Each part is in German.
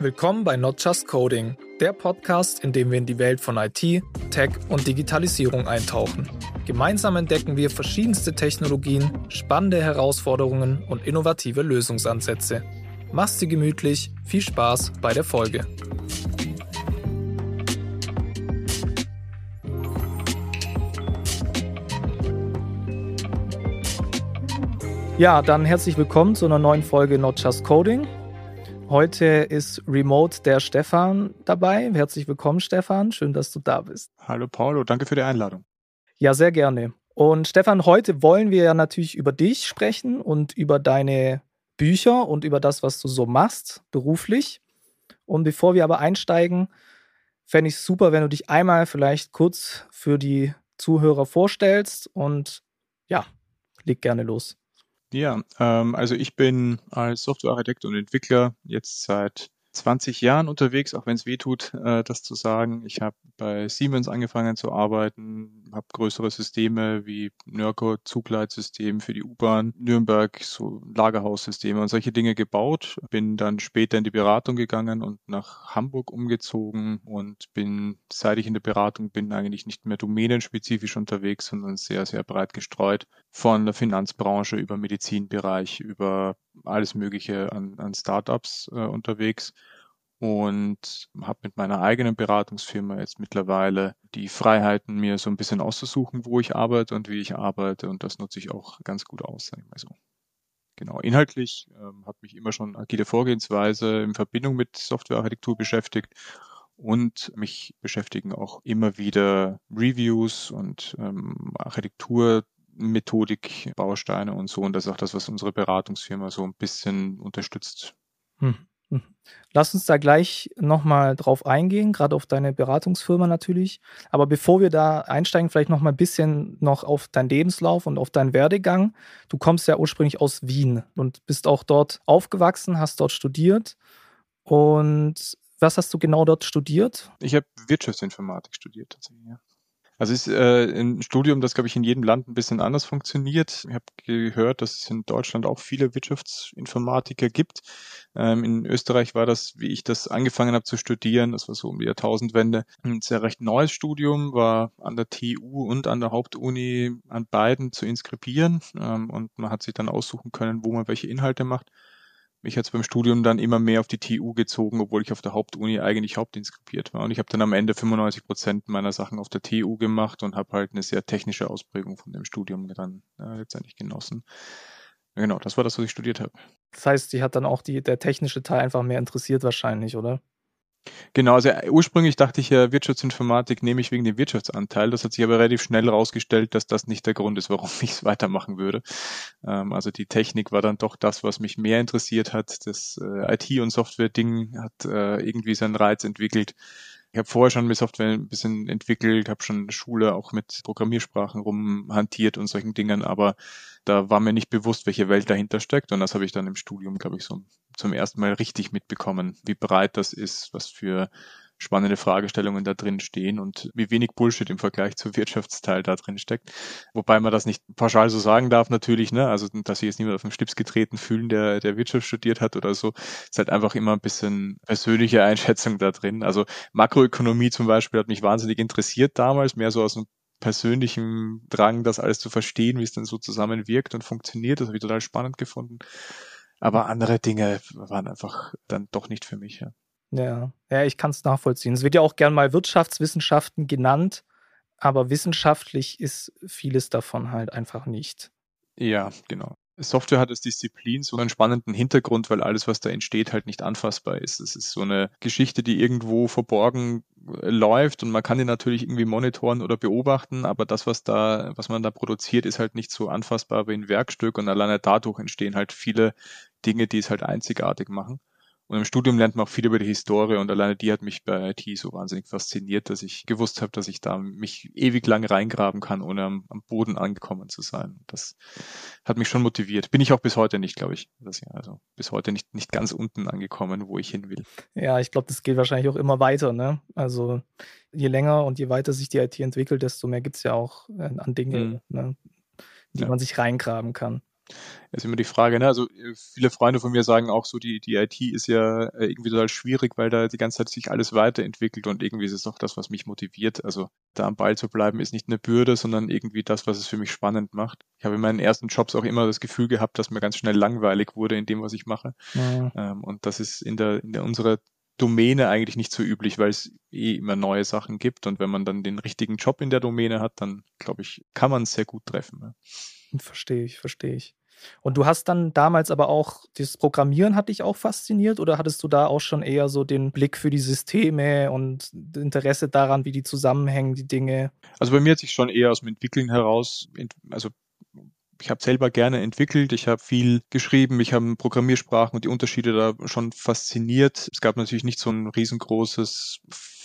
Willkommen bei Not Just Coding, der Podcast, in dem wir in die Welt von IT, Tech und Digitalisierung eintauchen. Gemeinsam entdecken wir verschiedenste Technologien, spannende Herausforderungen und innovative Lösungsansätze. Mach's dir gemütlich, viel Spaß bei der Folge. Ja, dann herzlich willkommen zu einer neuen Folge Not Just Coding. Heute ist remote der Stefan dabei. Herzlich willkommen, Stefan. Schön, dass du da bist. Hallo Paulo, danke für die Einladung. Ja, sehr gerne. Und Stefan, heute wollen wir ja natürlich über dich sprechen und über deine Bücher und über das, was du so machst, beruflich. Und bevor wir aber einsteigen, fände ich es super, wenn du dich einmal vielleicht kurz für die Zuhörer vorstellst. Und ja, leg gerne los. Ja, also ich bin als Softwarearchitekt und Entwickler jetzt seit 20 Jahren unterwegs, auch wenn es weh tut, das zu sagen. Ich habe bei Siemens angefangen zu arbeiten, habe größere Systeme wie Nörco, Zugleitsystem für die U-Bahn, Nürnberg, so Lagerhaussysteme und solche Dinge gebaut. Bin dann später in die Beratung gegangen und nach Hamburg umgezogen und bin, seit ich in der Beratung bin, eigentlich nicht mehr domänenspezifisch unterwegs, sondern sehr, sehr breit gestreut. Von der Finanzbranche über Medizinbereich, über alles Mögliche an Startups unterwegs und habe mit meiner eigenen Beratungsfirma jetzt mittlerweile die Freiheiten, mir so ein bisschen auszusuchen, wo ich arbeite und wie ich arbeite, und das nutze ich auch ganz gut aus, sag ich mal so. Genau, inhaltlich hat mich immer schon agile Vorgehensweise in Verbindung mit Softwarearchitektur beschäftigt, und mich beschäftigen auch immer wieder Reviews und Architektur, Methodik, Bausteine und so. Und das ist auch das, was unsere Beratungsfirma so ein bisschen unterstützt. Lass uns da gleich nochmal drauf eingehen, gerade auf deine Beratungsfirma natürlich. Aber bevor wir da einsteigen, vielleicht noch mal ein bisschen noch auf deinen Lebenslauf und auf deinen Werdegang. Du kommst ja ursprünglich aus Wien und bist auch dort aufgewachsen, hast dort studiert. Und was hast du genau dort studiert? Ich habe Wirtschaftsinformatik studiert tatsächlich, ja. Also es ist ein Studium, das, glaube ich, in jedem Land ein bisschen anders funktioniert. Ich habe gehört, dass es in Deutschland auch viele Wirtschaftsinformatiker gibt. In Österreich war das, wie ich das angefangen habe zu studieren, das war so um die Jahrtausendwende, ein sehr recht neues Studium, war an der TU und an der Hauptuni an beiden zu inskribieren, und man hat sich dann aussuchen können, wo man welche Inhalte macht. Mich hat es beim Studium dann immer mehr auf die TU gezogen, obwohl ich auf der Hauptuni eigentlich hauptinskribiert war. Und ich habe dann am Ende 95% meiner Sachen auf der TU gemacht und habe halt eine sehr technische Ausprägung von dem Studium dann letztendlich genossen. Ja, genau, das war das, was ich studiert habe. Das heißt, die hat dann auch der technische Teil einfach mehr interessiert wahrscheinlich, oder? Genau, also ursprünglich dachte ich ja, Wirtschaftsinformatik nehme ich wegen dem Wirtschaftsanteil. Das hat sich aber relativ schnell herausgestellt, dass das nicht der Grund ist, warum ich es weitermachen würde. Also die Technik war dann doch das, was mich mehr interessiert hat. Das IT- und Software-Ding hat irgendwie seinen Reiz entwickelt. Ich habe vorher schon mit Software ein bisschen entwickelt, habe schon in der Schule auch mit Programmiersprachen rumhantiert und solchen Dingen, aber da war mir nicht bewusst, welche Welt dahinter steckt, und das habe ich dann im Studium, glaube ich, so zum ersten Mal richtig mitbekommen, wie breit das ist, was für spannende Fragestellungen da drin stehen und wie wenig Bullshit im Vergleich zum Wirtschaftsteil da drin steckt. Wobei man das nicht pauschal so sagen darf natürlich, ne? Also, dass sich jetzt niemand auf den Schlips getreten fühlen, der Wirtschaft studiert hat oder so. Ist halt einfach immer ein bisschen persönliche Einschätzung da drin. Also Makroökonomie zum Beispiel hat mich wahnsinnig interessiert damals, mehr so aus einem persönlichen Drang, das alles zu verstehen, wie es dann so zusammenwirkt und funktioniert. Das habe ich total spannend gefunden. Aber andere Dinge waren einfach dann doch nicht für mich, ja. Ja, ich kann es nachvollziehen. Es wird ja auch gern mal Wirtschaftswissenschaften genannt, aber wissenschaftlich ist vieles davon halt einfach nicht. Ja, genau. Software hat als Disziplin so einen spannenden Hintergrund, weil alles, was da entsteht, halt nicht anfassbar ist. Es ist so eine Geschichte, die irgendwo verborgen läuft, und man kann die natürlich irgendwie monitoren oder beobachten, aber das, was man da produziert, ist halt nicht so anfassbar wie ein Werkstück, und alleine dadurch entstehen halt viele Dinge, die es halt einzigartig machen. Und im Studium lernt man auch viel über die Historie, und alleine die hat mich bei IT so wahnsinnig fasziniert, dass ich gewusst habe, dass ich da mich ewig lang reingraben kann, ohne am Boden angekommen zu sein. Das hat mich schon motiviert. Bin ich auch bis heute nicht, glaube ich. Also bis heute nicht ganz unten angekommen, wo ich hin will. Ja, ich glaube, das geht wahrscheinlich auch immer weiter, ne? Also je länger und je weiter sich die IT entwickelt, desto mehr gibt es ja auch an Dinge, ne, die Ja. man sich reingraben kann. Ist immer die Frage, ne? Also viele Freunde von mir sagen auch so, die IT ist ja irgendwie total schwierig, weil da die ganze Zeit sich alles weiterentwickelt und irgendwie ist es auch das, was mich motiviert. Also da am Ball zu bleiben, ist nicht eine Bürde, sondern irgendwie das, was es für mich spannend macht. Ich habe in meinen ersten Jobs auch immer das Gefühl gehabt, dass mir ganz schnell langweilig wurde in dem, was ich mache. Mhm. Und das ist in unserer Domäne eigentlich nicht so üblich, weil es immer neue Sachen gibt. Und wenn man dann den richtigen Job in der Domäne hat, dann glaube ich, kann man es sehr gut treffen. Ja. Verstehe ich, verstehe ich. Und du hast dann damals aber auch das Programmieren hat dich auch fasziniert oder hattest du da auch schon eher so den Blick für die Systeme und Interesse daran, wie die zusammenhängen, die Dinge? Also bei mir hat sich schon eher aus dem Entwickeln heraus, also ich habe selber gerne entwickelt, ich habe viel geschrieben, mich haben Programmiersprachen und die Unterschiede da schon fasziniert. Es gab natürlich nicht so ein riesengroßes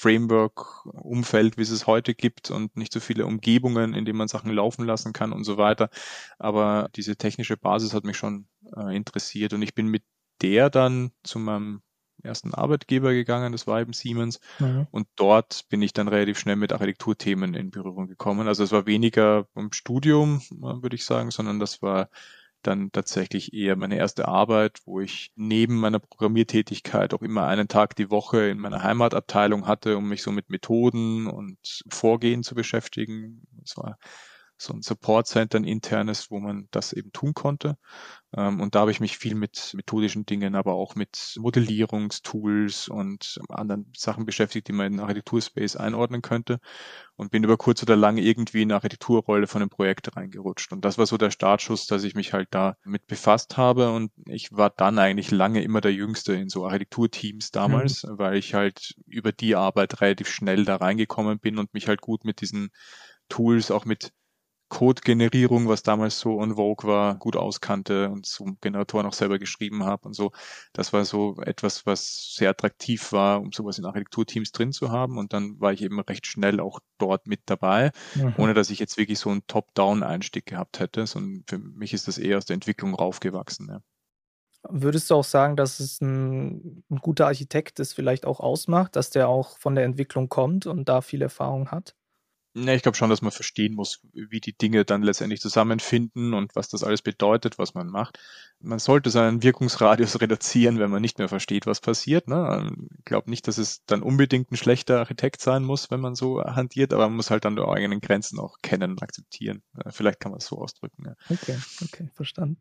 Framework-Umfeld, wie es heute gibt und nicht so viele Umgebungen, in denen man Sachen laufen lassen kann und so weiter. Aber diese technische Basis hat mich schon interessiert und ich bin mit der dann zu meinem ersten Arbeitgeber gegangen, das war eben Siemens. Mhm. Und dort bin ich dann relativ schnell mit Architekturthemen in Berührung gekommen. Also es war weniger im Studium, würde ich sagen, sondern das war dann tatsächlich eher meine erste Arbeit, wo ich neben meiner Programmiertätigkeit auch immer einen Tag die Woche in meiner Heimatabteilung hatte, um mich so mit Methoden und Vorgehen zu beschäftigen. Es war so ein Support Center, ein internes, wo man das eben tun konnte. Und da habe ich mich viel mit methodischen Dingen, aber auch mit Modellierungstools und anderen Sachen beschäftigt, die man in den Architekturspace einordnen könnte. Und bin über kurz oder lang irgendwie in eine Architekturrolle von einem Projekt reingerutscht. Und das war so der Startschuss, dass ich mich halt da mit befasst habe. Und ich war dann eigentlich lange immer der Jüngste in so Architekturteams Mhm. damals, weil ich halt über die Arbeit relativ schnell da reingekommen bin und mich halt gut mit diesen Tools, auch mit Code-Generierung, was damals so en vogue war, gut auskannte und so Generatoren auch selber geschrieben habe und so. Das war so etwas, was sehr attraktiv war, um sowas in Architekturteams drin zu haben. Und dann war ich eben recht schnell auch dort mit dabei, Mhm. ohne dass ich jetzt wirklich so einen Top-Down-Einstieg gehabt hätte, sondern für mich ist das eher aus der Entwicklung raufgewachsen. Ja. Würdest du auch sagen, dass es ein guter Architekt das vielleicht auch ausmacht, dass der auch von der Entwicklung kommt und da viel Erfahrung hat? Ja, ich glaube schon, dass man verstehen muss, wie die Dinge dann letztendlich zusammenfinden und was das alles bedeutet, was man macht. Man sollte seinen Wirkungsradius reduzieren, wenn man nicht mehr versteht, was passiert. Ne? Ich glaube nicht, dass es dann unbedingt ein schlechter Architekt sein muss, wenn man so hantiert, aber man muss halt dann die eigenen Grenzen auch kennen und akzeptieren. Vielleicht kann man es so ausdrücken. Ja. Okay, okay, verstanden.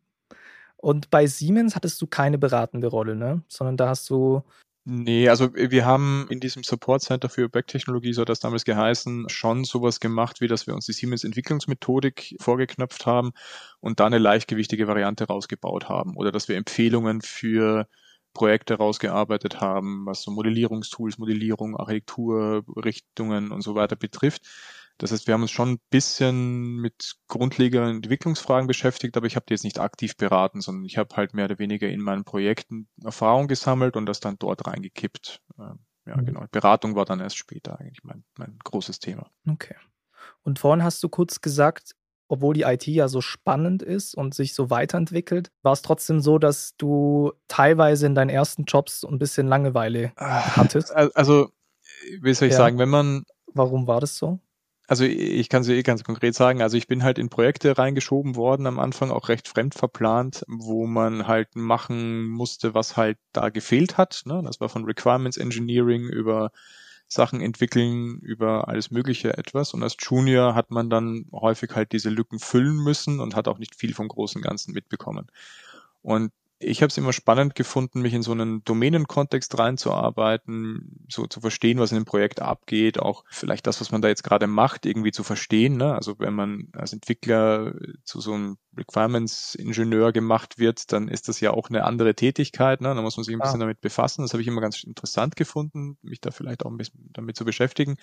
Und bei Siemens hattest du keine beratende Rolle, ne? Sondern da hast du Nee, also wir haben in diesem Support Center für Webtechnologie, so hat das damals geheißen, schon sowas gemacht, wie dass wir uns die Siemens Entwicklungsmethodik vorgeknöpft haben und da eine leichtgewichtige Variante rausgebaut haben. Oder dass wir Empfehlungen für Projekte rausgearbeitet haben, was so Modellierungstools, Modellierung, Architektur, Richtungen und so weiter betrifft. Das heißt, wir haben uns schon ein bisschen mit grundlegenden Entwicklungsfragen beschäftigt, aber ich habe die jetzt nicht aktiv beraten, sondern ich habe halt mehr oder weniger in meinen Projekten Erfahrung gesammelt und das dann dort reingekippt. Ja, mhm, genau. Beratung war dann erst später eigentlich mein großes Thema. okay. Und vorhin hast du kurz gesagt, obwohl die IT ja so spannend ist und sich so weiterentwickelt, war es trotzdem so, dass du teilweise in deinen ersten Jobs so 'n bisschen Langeweile hattest? Also, wie soll ich Ja. sagen, wenn man Warum war das so? also ich kann es dir ganz konkret sagen, also ich bin halt in Projekte reingeschoben worden am Anfang, auch recht fremd verplant, wo man halt machen musste, was halt da gefehlt hat. Ne? Das war von Requirements Engineering über Sachen entwickeln, über alles Mögliche etwas. Und als Junior hat man dann häufig halt diese Lücken füllen müssen und hat auch nicht viel vom großen Ganzen mitbekommen. Und ich habe es immer spannend gefunden, mich in so einen Domänenkontext reinzuarbeiten, so zu verstehen, was in dem Projekt abgeht, auch vielleicht das, was man da jetzt gerade macht, irgendwie zu verstehen. Ne? Also wenn man als Entwickler zu so einem Requirements-Ingenieur gemacht wird, dann ist das ja auch eine andere Tätigkeit. Ne? Da muss man sich ein Ah, bisschen damit befassen. Das habe ich immer ganz interessant gefunden, mich da vielleicht auch ein bisschen damit zu beschäftigen.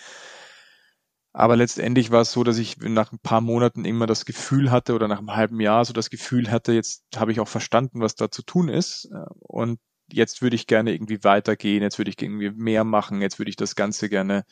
Aber letztendlich war es so, dass ich nach ein paar Monaten immer das Gefühl hatte oder nach einem halben Jahr so das Gefühl hatte, jetzt habe ich auch verstanden, was da zu tun ist. Und jetzt würde ich gerne irgendwie weitergehen, jetzt würde ich irgendwie mehr machen, jetzt würde ich das Ganze gerne,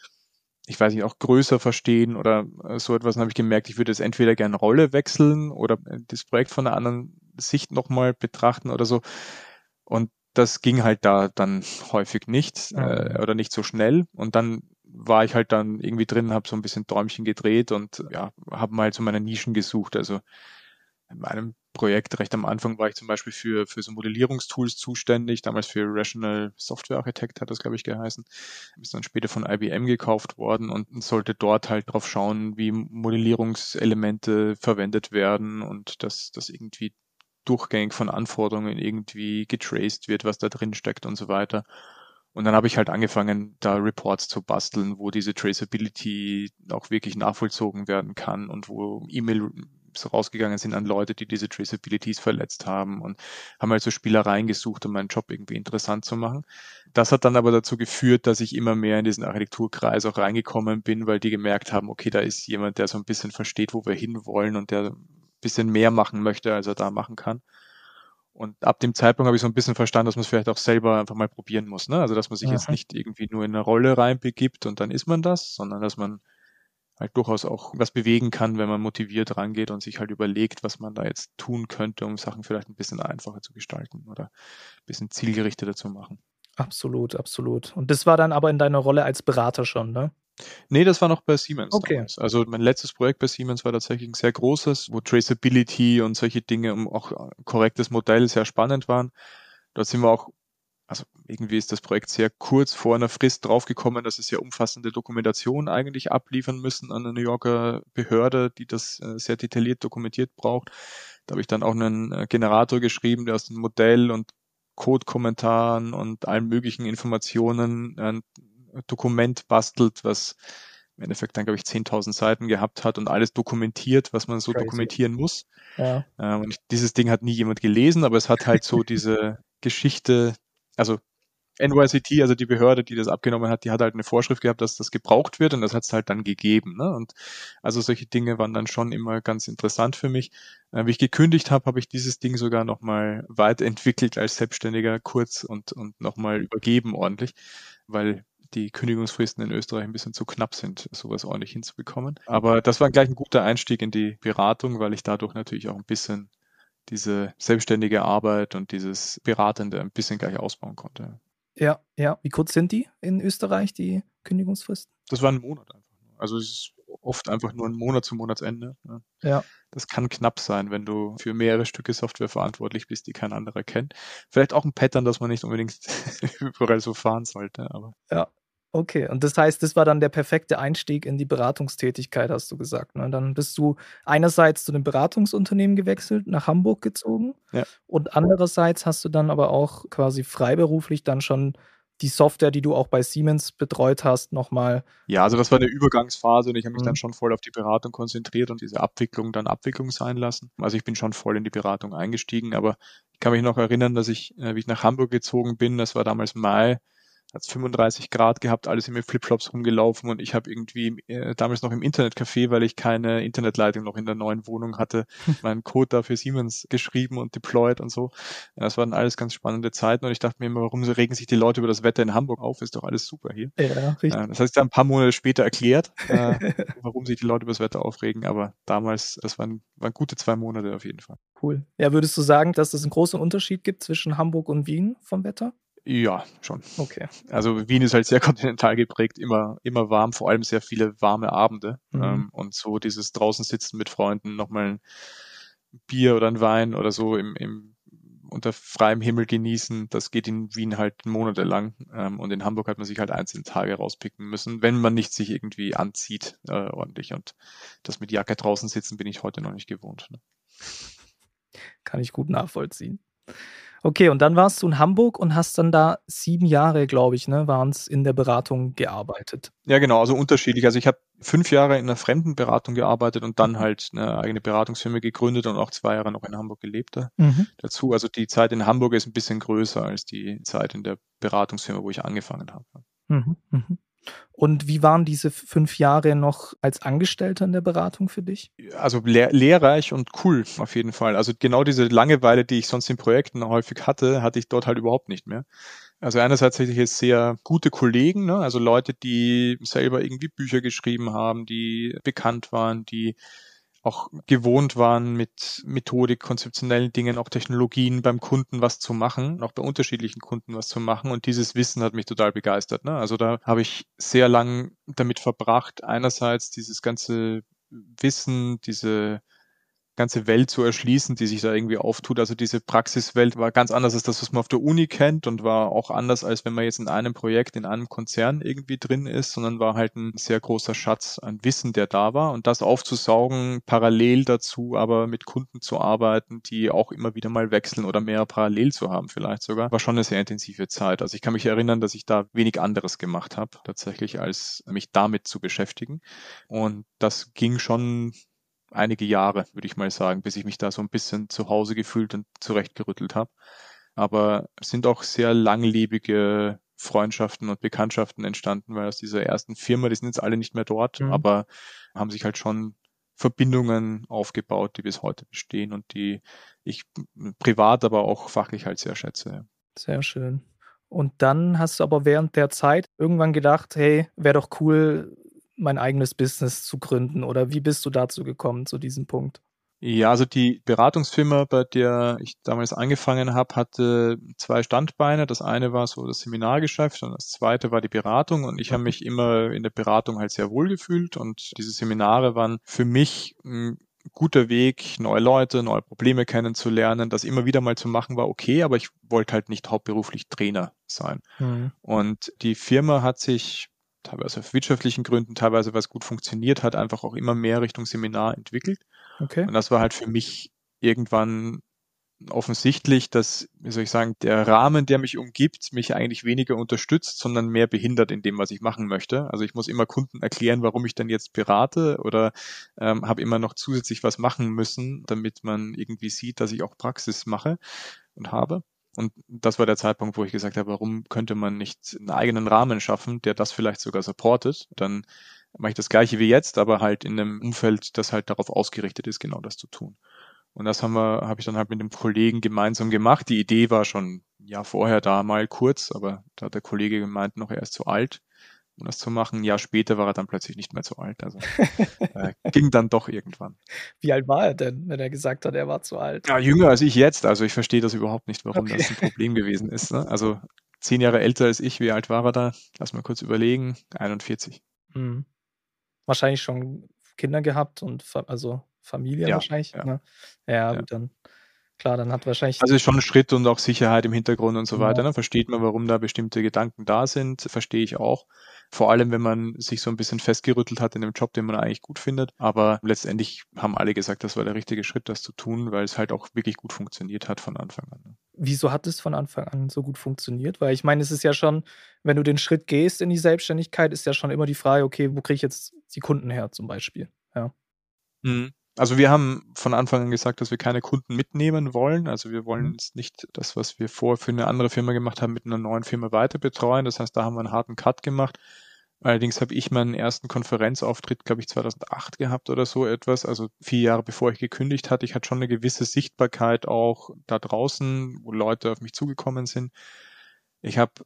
ich weiß nicht, auch größer verstehen oder so etwas. Dann habe ich gemerkt, ich würde jetzt entweder gerne Rolle wechseln oder das Projekt von einer anderen Sicht nochmal betrachten oder so. Und das ging halt da dann häufig nicht mhm. oder nicht so schnell. Und dann war ich halt dann irgendwie drin, habe so ein bisschen Däumchen gedreht und ja, habe mal so meine Nischen gesucht. Also in meinem Projekt. Recht am Anfang war ich zum Beispiel für so Modellierungstools zuständig, damals für Rational Software Architect hat das, glaube ich, geheißen. Ist dann später von IBM gekauft worden und sollte dort halt drauf schauen, wie Modellierungselemente verwendet werden und dass das irgendwie durchgängig von Anforderungen irgendwie getraced wird, was da drin steckt und so weiter. Und dann habe ich halt angefangen, da Reports zu basteln, wo diese Traceability auch wirklich nachvollzogen werden kann und wo E-Mails rausgegangen sind an Leute, die diese Traceabilities verletzt haben und haben halt so Spielereien gesucht, um meinen Job irgendwie interessant zu machen. Das hat dann aber dazu geführt, dass ich immer mehr in diesen Architekturkreis auch reingekommen bin, weil die gemerkt haben, okay, da ist jemand, der so ein bisschen versteht, wo wir hinwollen und der ein bisschen mehr machen möchte, als er da machen kann. Und ab dem Zeitpunkt habe ich so ein bisschen verstanden, dass man es vielleicht auch selber einfach mal probieren muss. Ne? Also dass man sich jetzt nicht irgendwie nur in eine Rolle reinbegibt und dann ist man das, sondern dass man halt durchaus auch was bewegen kann, wenn man motiviert rangeht und sich halt überlegt, was man da jetzt tun könnte, um Sachen vielleicht ein bisschen einfacher zu gestalten oder ein bisschen zielgerichteter zu machen. Absolut, absolut. Und das war dann aber in deiner Rolle als Berater schon, ne? Nee, das war noch bei Siemens Okay. damals. Also mein letztes Projekt bei Siemens war tatsächlich ein sehr großes, wo Traceability und solche Dinge, um auch korrektes Modell sehr spannend waren. Dort sind wir auch, also irgendwie ist das Projekt sehr kurz vor einer Frist draufgekommen, dass es sehr umfassende Dokumentation eigentlich abliefern müssen an eine New Yorker Behörde, die das sehr detailliert dokumentiert braucht. Da habe ich dann auch einen Generator geschrieben, der aus dem Modell und Code-Kommentaren und allen möglichen Informationen ein Dokument bastelt, was im Endeffekt dann, glaube ich, 10.000 Seiten gehabt hat und alles dokumentiert, was man so Crazy. dokumentieren muss. Ja. Und dieses Ding hat nie jemand gelesen, aber es hat halt so diese Geschichte, also NYCT, also die Behörde, die das abgenommen hat, die hat halt eine Vorschrift gehabt, dass das gebraucht wird und das hat es halt dann gegeben. Ne? Und also solche Dinge waren dann schon immer ganz interessant für mich. Wie ich gekündigt habe, habe ich dieses Ding sogar nochmal weiterentwickelt als Selbstständiger kurz und nochmal übergeben ordentlich, weil die Kündigungsfristen in Österreich ein bisschen zu knapp sind, sowas ordentlich hinzubekommen. Aber das war gleich ein guter Einstieg in die Beratung, weil ich dadurch natürlich auch ein bisschen diese selbstständige Arbeit und dieses Beratende ein bisschen gleich ausbauen konnte. Ja, ja. Wie kurz sind die in Österreich, die Kündigungsfristen? Das war ein Monat einfach nur. Also es ist oft einfach nur ein Monat zum Monatsende. Ne? Ja. Das kann knapp sein, wenn du für mehrere Stücke Software verantwortlich bist, die kein anderer kennt. Vielleicht auch ein Pattern, das man nicht unbedingt überall so fahren sollte, aber Ja. Okay. Und das heißt, das war dann der perfekte Einstieg in die Beratungstätigkeit, hast du gesagt, ne? Dann bist du einerseits zu 'nem Beratungsunternehmen gewechselt, nach Hamburg gezogen ja. und andererseits hast du dann aber auch quasi freiberuflich dann schon die Software, die du auch bei Siemens betreut hast, noch mal Ja, also das war eine Übergangsphase und ich habe mich dann mhm. schon voll auf die Beratung konzentriert und diese Abwicklung dann Abwicklung sein lassen. Also ich bin schon voll in die Beratung eingestiegen, aber ich kann mich noch erinnern, dass ich, wie ich nach Hamburg gezogen bin, das war damals Mai, hat es 35 Grad gehabt, alles mit Flipflops rumgelaufen und ich habe irgendwie damals noch im Internetcafé, weil ich keine Internetleitung noch in der neuen Wohnung hatte, meinen Code da für Siemens geschrieben und deployed und so. Das waren alles ganz spannende Zeiten und ich dachte mir immer, warum regen sich die Leute über das Wetter in Hamburg auf? Ist doch alles super hier. Ja, richtig. Das hat sich dann ein paar Monate später erklärt, warum sich die Leute über das Wetter aufregen, aber damals, das waren gute 2 Monate auf jeden Fall. Cool. Ja, würdest du sagen, dass es 'n großen Unterschied gibt zwischen Hamburg und Wien vom Wetter? Ja, schon. Okay. Also Wien ist halt sehr kontinental geprägt, immer warm, vor allem sehr viele warme Abende. Mhm. Und so dieses draußen sitzen mit Freunden, nochmal ein Bier oder ein Wein oder so unter freiem Himmel genießen, das geht in Wien halt monatelang. Und in Hamburg hat man sich halt einzelne Tage rauspicken müssen, wenn man nicht sich irgendwie anzieht ordentlich. Und das mit Jacke draußen sitzen bin ich heute noch nicht gewohnt. Ne? Kann ich gut nachvollziehen. Okay, und dann warst du in Hamburg und hast dann da 7 Jahre, glaube ich, ne, waren's, in der Beratung gearbeitet. Ja, genau, also unterschiedlich. Also ich habe 5 Jahre in einer Fremdenberatung gearbeitet und dann Mhm. halt eine eigene Beratungsfirma gegründet und auch 2 Jahre noch in Hamburg gelebt Mhm. dazu. Also die Zeit in Hamburg ist ein bisschen größer als die Zeit in der Beratungsfirma, wo ich angefangen habe. Mhm. Mhm. Und wie waren diese 5 Jahre noch als Angestellter in der Beratung für dich? Also lehrreich und cool auf jeden Fall. Also genau diese Langeweile, die ich sonst in Projekten häufig hatte, hatte ich dort halt überhaupt nicht mehr. Also einerseits hatte ich jetzt sehr gute Kollegen, ne? Also Leute, die selber irgendwie Bücher geschrieben haben, die bekannt waren, die auch gewohnt waren, mit Methodik, konzeptionellen Dingen, auch Technologien beim Kunden was zu machen, auch bei unterschiedlichen Kunden was zu machen. Und dieses Wissen hat mich total begeistert. Ne? Also da habe ich sehr lang damit verbracht, einerseits dieses ganze Wissen, diese ganze Welt zu erschließen, die sich da irgendwie auftut. Also diese Praxiswelt war ganz anders als das, was man auf der Uni kennt und war auch anders, als wenn man jetzt in einem Projekt, in einem Konzern irgendwie drin ist, sondern war halt ein sehr großer Schatz an Wissen, der da war. Und das aufzusaugen, parallel dazu aber mit Kunden zu arbeiten, die auch immer wieder mal wechseln oder mehr parallel zu haben vielleicht sogar, war schon eine sehr intensive Zeit. Also ich kann mich erinnern, dass ich da wenig anderes gemacht habe, tatsächlich, als mich damit zu beschäftigen. Und das ging schon einige Jahre, würde ich mal sagen, bis ich mich da so ein bisschen zu Hause gefühlt und zurechtgerüttelt habe. Aber es sind auch sehr langlebige Freundschaften und Bekanntschaften entstanden, weil aus dieser ersten Firma, die sind jetzt alle nicht mehr dort, aber haben sich halt schon Verbindungen aufgebaut, die bis heute bestehen und die ich privat, aber auch fachlich halt sehr schätze. Sehr schön. Und dann hast du aber während der Zeit irgendwann gedacht: „Hey, wäre doch cool, mein eigenes Business zu gründen“, oder wie bist du dazu gekommen, zu diesem Punkt? Ja, also die Beratungsfirma, bei der ich damals angefangen habe, hatte 2 Standbeine. Das eine war so das Seminargeschäft und das zweite war die Beratung. Und ich habe mich immer in der Beratung halt sehr wohl gefühlt. Und diese Seminare waren für mich 'n guter Weg, neue Leute, neue Probleme kennenzulernen. Das immer wieder mal zu machen, war okay, aber ich wollte halt nicht hauptberuflich Trainer sein. Mhm. Und die Firma hat sich teilweise aus wirtschaftlichen Gründen, teilweise weil's gut funktioniert hat, einfach auch immer mehr Richtung Seminar entwickelt. Okay. Und das war halt für mich irgendwann offensichtlich, dass, wie soll ich sagen, der Rahmen, der mich umgibt, mich eigentlich weniger unterstützt, sondern mehr behindert in dem, was ich machen möchte. Also ich muss immer Kunden erklären, warum ich denn jetzt berate oder habe immer noch zusätzlich was machen müssen, damit man irgendwie sieht, dass ich auch Praxis mache und habe. Und das war der Zeitpunkt, wo ich gesagt habe, warum könnte man nicht einen eigenen Rahmen schaffen, der das vielleicht sogar supportet? Dann mache ich das Gleiche wie jetzt, aber halt in einem Umfeld, das halt darauf ausgerichtet ist, genau das zu tun. Und das habe ich dann halt mit dem Kollegen gemeinsam gemacht. Die Idee war schon ein Jahr vorher da mal kurz, aber da hat der Kollege gemeint, noch er ist zu alt, um das zu machen. Ein Jahr später war er dann plötzlich nicht mehr zu alt. Also ging dann doch irgendwann. Wie alt war er denn, wenn er gesagt hat, er war zu alt? Ja, jünger als ich jetzt. Also ich verstehe das überhaupt nicht, warum Okay. das ein Problem gewesen ist. Ne? Also 10 Jahre älter als ich. Wie alt war er da? Lass mal kurz überlegen. 41. Mhm. Wahrscheinlich schon Kinder gehabt und also Familie Ja, wahrscheinlich, ja, ne? Ja, ja. gut, dann klar, dann hat wahrscheinlich Also ist schon ein Schritt und auch Sicherheit im Hintergrund und so weiter, genau. ne? Versteht man, warum da bestimmte Gedanken da sind, verstehe ich auch. Vor allem, wenn man sich so ein bisschen festgerüttelt hat in 'nem Job, den man eigentlich gut findet. Aber letztendlich haben alle gesagt, das war der richtige Schritt, das zu tun, weil es halt auch wirklich gut funktioniert hat von Anfang an, ne? Wieso hat es von Anfang an so gut funktioniert? Weil ich meine, es ist ja schon, wenn du den Schritt gehst in die Selbstständigkeit, ist ja schon immer die Frage: „Okay, wo kriege ich jetzt die Kunden her?“ zum Beispiel, ja. Mhm. Also, wir haben von Anfang an gesagt, dass wir keine Kunden mitnehmen wollen. Also, wir wollen Mhm. jetzt nicht das, was wir vorher für 'ne andere Firma gemacht haben, mit 'ner neuen Firma weiter betreuen. Das heißt, da haben wir 'n harten Cut gemacht. Allerdings habe ich meinen ersten Konferenzauftritt, glaube ich, 2008 gehabt oder so etwas, also 4 Jahre bevor ich gekündigt hatte. Ich hatte schon 'ne gewisse Sichtbarkeit auch da draußen, wo Leute auf mich zugekommen sind. Ich habe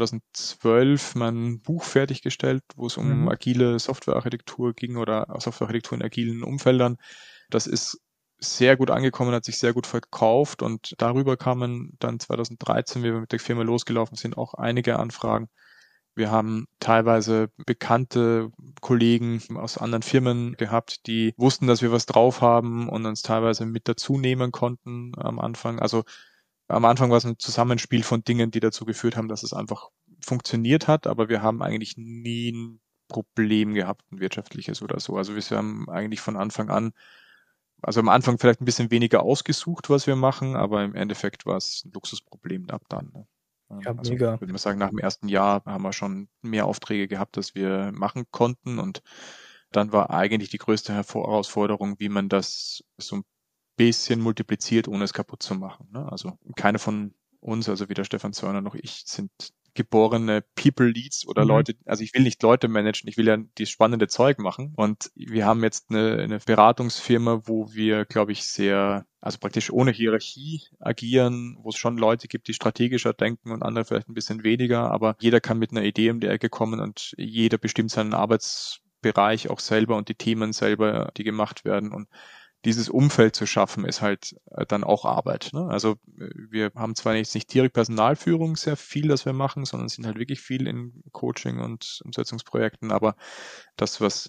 2012 mein Buch fertiggestellt, wo es um Mhm. agile Softwarearchitektur ging oder Softwarearchitektur in agilen Umfeldern. Das ist sehr gut angekommen, hat sich sehr gut verkauft und darüber kamen dann 2013, wie wir mit der Firma losgelaufen sind, auch einige Anfragen. Wir haben teilweise bekannte Kollegen aus anderen Firmen gehabt, die wussten, dass wir was drauf haben und uns teilweise mit dazu nehmen konnten am Anfang. Also am Anfang war es ein Zusammenspiel von Dingen, die dazu geführt haben, dass es einfach funktioniert hat, aber wir haben eigentlich nie ein Problem gehabt, ein wirtschaftliches oder so. Also, wir haben eigentlich von Anfang an, also, am Anfang vielleicht ein bisschen weniger ausgesucht, was wir machen, aber im Endeffekt war es ein Luxusproblem ab dann, ne? Ja, Also, mega. würde man sagen, nach dem ersten Jahr haben wir schon mehr Aufträge gehabt, als wir machen konnten und dann war eigentlich die größte Herausforderung, wie man das so 'n bisschen multipliziert, ohne es kaputt zu machen, ne? Also, keiner von uns, also weder Stefan Zörner noch ich, sind geborene People Leads oder Mhm. Leute, also ich will nicht Leute managen, ich will ja das spannende Zeug machen. Und wir haben jetzt eine Beratungsfirma, wo wir, glaube ich, sehr, also praktisch ohne Hierarchie agieren, wo es schon Leute gibt, die strategischer denken und andere vielleicht ein bisschen weniger, aber jeder kann mit einer Idee um die Ecke kommen und jeder bestimmt seinen Arbeitsbereich auch selber und die Themen selber, die gemacht werden. Und dieses Umfeld zu schaffen, ist halt dann auch Arbeit. Ne? Also wir haben zwar jetzt nicht direkt Personalführung sehr viel, das wir machen, sondern sind halt wirklich viel in Coaching und Umsetzungsprojekten, aber das, was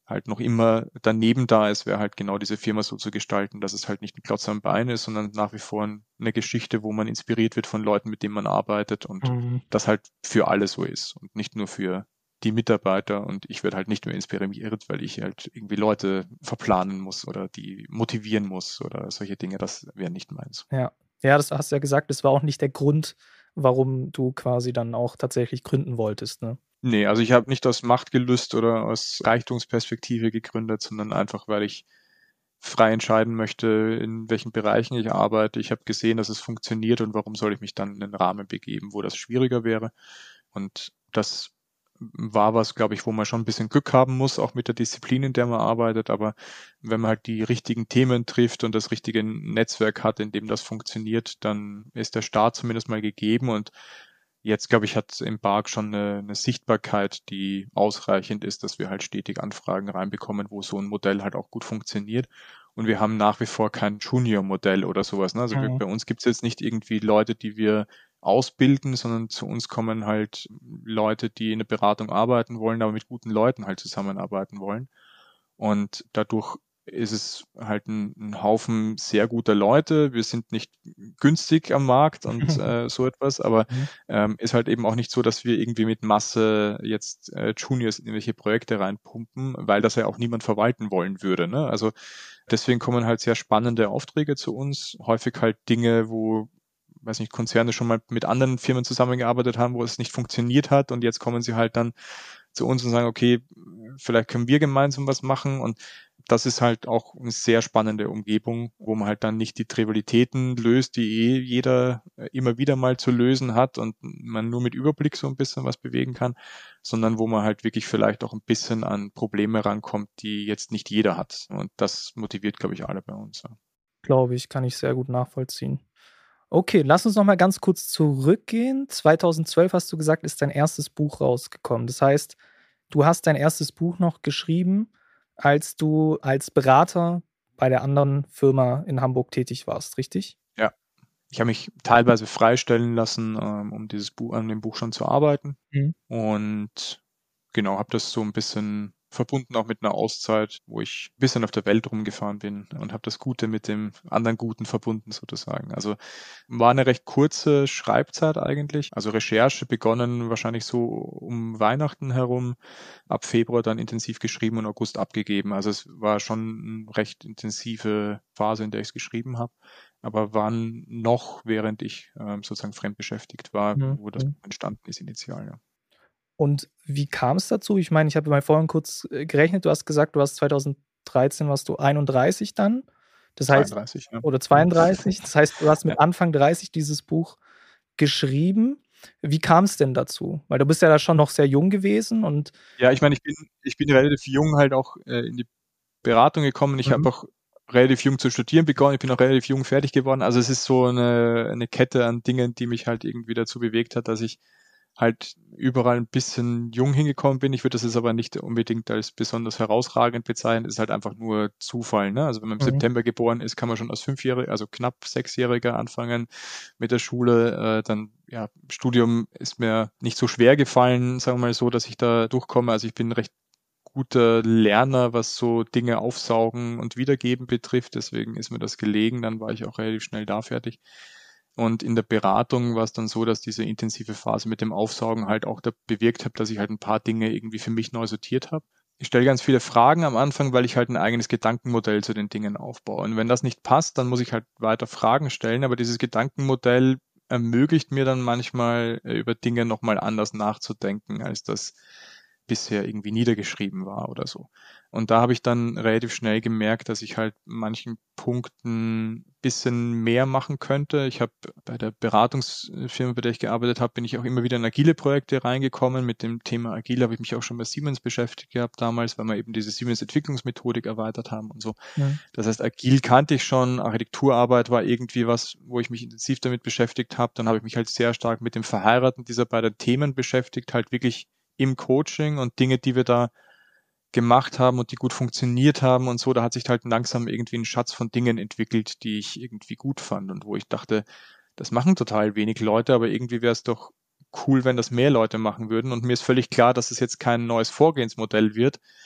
halt noch immer daneben da ist, wäre halt genau diese Firma so zu gestalten, dass es halt nicht ein Klotz am Bein ist, sondern nach wie vor eine Geschichte, wo man inspiriert wird von Leuten, mit denen man arbeitet und das halt für alle so ist und nicht nur für die Mitarbeiter. Und ich werde halt nicht mehr inspiriert, weil ich halt irgendwie Leute verplanen muss oder die motivieren muss oder solche Dinge. Das wäre nicht meins. Ja. Ja, das hast du ja gesagt, das war auch nicht der Grund, warum du quasi dann auch tatsächlich gründen wolltest, ne? Nee, also ich habe nicht aus Machtgelüst oder aus Reichtumsperspektive gegründet, sondern einfach, weil ich frei entscheiden möchte, in welchen Bereichen ich arbeite. Ich habe gesehen, dass es funktioniert und warum soll ich mich dann in einen Rahmen begeben, wo das schwieriger wäre. Und das war was, glaube ich, wo man schon ein bisschen Glück haben muss, auch mit der Disziplin, in der man arbeitet. Aber wenn man halt die richtigen Themen trifft und das richtige Netzwerk hat, in dem das funktioniert, dann ist der Start zumindest mal gegeben. Und jetzt, glaube ich, hat Embark schon eine Sichtbarkeit, die ausreichend ist, dass wir halt stetig Anfragen reinbekommen, wo so ein Modell halt auch gut funktioniert. Und wir haben nach wie vor kein Junior-Modell oder sowas. Ne? Also bei uns gibt es jetzt nicht irgendwie Leute, die wir ausbilden, sondern zu uns kommen halt Leute, die in der Beratung arbeiten wollen, aber mit guten Leuten halt zusammenarbeiten wollen. Und dadurch ist es halt ein Haufen sehr guter Leute. Wir sind nicht günstig am Markt und so etwas, aber ist halt eben auch nicht so, dass wir irgendwie mit Masse jetzt Juniors in irgendwelche Projekte reinpumpen, weil das ja auch niemand verwalten wollen würde. Ne? Also deswegen kommen halt sehr spannende Aufträge zu uns, häufig halt Dinge, wo weiß nicht, Konzerne schon mal mit anderen Firmen zusammengearbeitet haben, wo es nicht funktioniert hat und jetzt kommen sie halt dann zu uns und sagen, okay, vielleicht können wir gemeinsam was machen und das ist halt auch eine sehr spannende Umgebung, wo man halt dann nicht die Trivialitäten löst, die jeder immer wieder mal zu lösen hat und man nur mit Überblick so ein bisschen was bewegen kann, sondern wo man halt wirklich vielleicht auch ein bisschen an Probleme rankommt, die jetzt nicht jeder hat. Und das motiviert, glaube ich, alle bei uns. Ja. Glaube ich, kann ich sehr gut nachvollziehen. Okay, lass uns noch mal ganz kurz zurückgehen. 2012 hast du gesagt, ist dein erstes Buch rausgekommen. Das heißt, du hast dein erstes Buch noch geschrieben, als du als Berater bei der anderen Firma in Hamburg tätig warst, richtig? Ja. Ich habe mich teilweise freistellen lassen, um an dem Buch schon zu arbeiten. Und genau, habe das so ein bisschen verbunden auch mit einer Auszeit, wo ich ein bisschen auf der Welt rumgefahren bin und habe das Gute mit dem anderen Guten verbunden sozusagen. Also war eine recht kurze Schreibzeit eigentlich. Also Recherche begonnen wahrscheinlich so um Weihnachten herum, ab Februar dann intensiv geschrieben und August abgegeben. Also es war schon eine recht intensive Phase, in der ich es geschrieben habe. Aber wann noch, während ich sozusagen fremdbeschäftigt war, wo das entstanden ist initial, ja. Und wie kam es dazu? Ich meine, ich habe mal vorhin kurz gerechnet, du hast gesagt, du warst 2013 warst du 31 dann. Das heißt 32, ja. oder 32. Das heißt, du hast mit Anfang 30 dieses Buch geschrieben. Wie kam es denn dazu? Weil du bist ja da schon noch sehr jung gewesen und Ja, ich meine, ich bin relativ jung halt auch in die Beratung gekommen. Ich habe auch relativ jung zu studieren begonnen. Ich bin auch relativ jung fertig geworden. Also es ist so eine Kette an Dingen, die mich halt irgendwie dazu bewegt hat, dass ich halt überall ein bisschen jung hingekommen bin. Ich würde das jetzt aber nicht unbedingt als besonders herausragend bezeichnen. Es ist halt einfach nur Zufall. Ne? Also wenn man im September geboren ist, kann man schon als Fünfjähriger, also knapp Sechsjähriger anfangen mit der Schule. Dann, ja, Studium ist mir nicht so schwer gefallen, sagen wir mal so, dass ich da durchkomme. Also ich bin recht guter Lerner, was so Dinge aufsaugen und wiedergeben betrifft. Deswegen ist mir das gelegen. Dann war ich auch relativ schnell da fertig. Und in der Beratung war es dann so, dass diese intensive Phase mit dem Aufsaugen halt auch da bewirkt hat, dass ich halt ein paar Dinge irgendwie für mich neu sortiert habe. Ich stelle ganz viele Fragen am Anfang, weil ich halt ein eigenes Gedankenmodell zu den Dingen aufbaue. Und wenn das nicht passt, dann muss ich halt weiter Fragen stellen. Aber dieses Gedankenmodell ermöglicht mir dann manchmal über Dinge nochmal anders nachzudenken, als das bisher irgendwie niedergeschrieben war oder so. Und da habe ich dann relativ schnell gemerkt, dass ich halt manchen Punkten ein bisschen mehr machen könnte. Ich habe bei der Beratungsfirma, bei der ich gearbeitet habe, bin ich auch immer wieder in agile Projekte reingekommen. Mit dem Thema Agile habe ich mich auch schon bei Siemens beschäftigt gehabt damals, weil wir eben diese Siemens-Entwicklungsmethodik erweitert haben und so. Ja. Das heißt, agil kannte ich schon. Architekturarbeit war irgendwie was, wo ich mich intensiv damit beschäftigt habe. Dann habe ich mich halt sehr stark mit dem Verheiraten dieser beiden Themen beschäftigt, halt wirklich im Coaching und Dinge, die wir da gemacht haben und die gut funktioniert haben und so, da hat sich halt langsam irgendwie ein Schatz von Dingen entwickelt, die ich irgendwie gut fand und wo ich dachte, das machen total wenig Leute, aber irgendwie wäre es doch cool, wenn das mehr Leute machen würden und mir ist völlig klar, dass es jetzt kein neues Vorgehensmodell wird,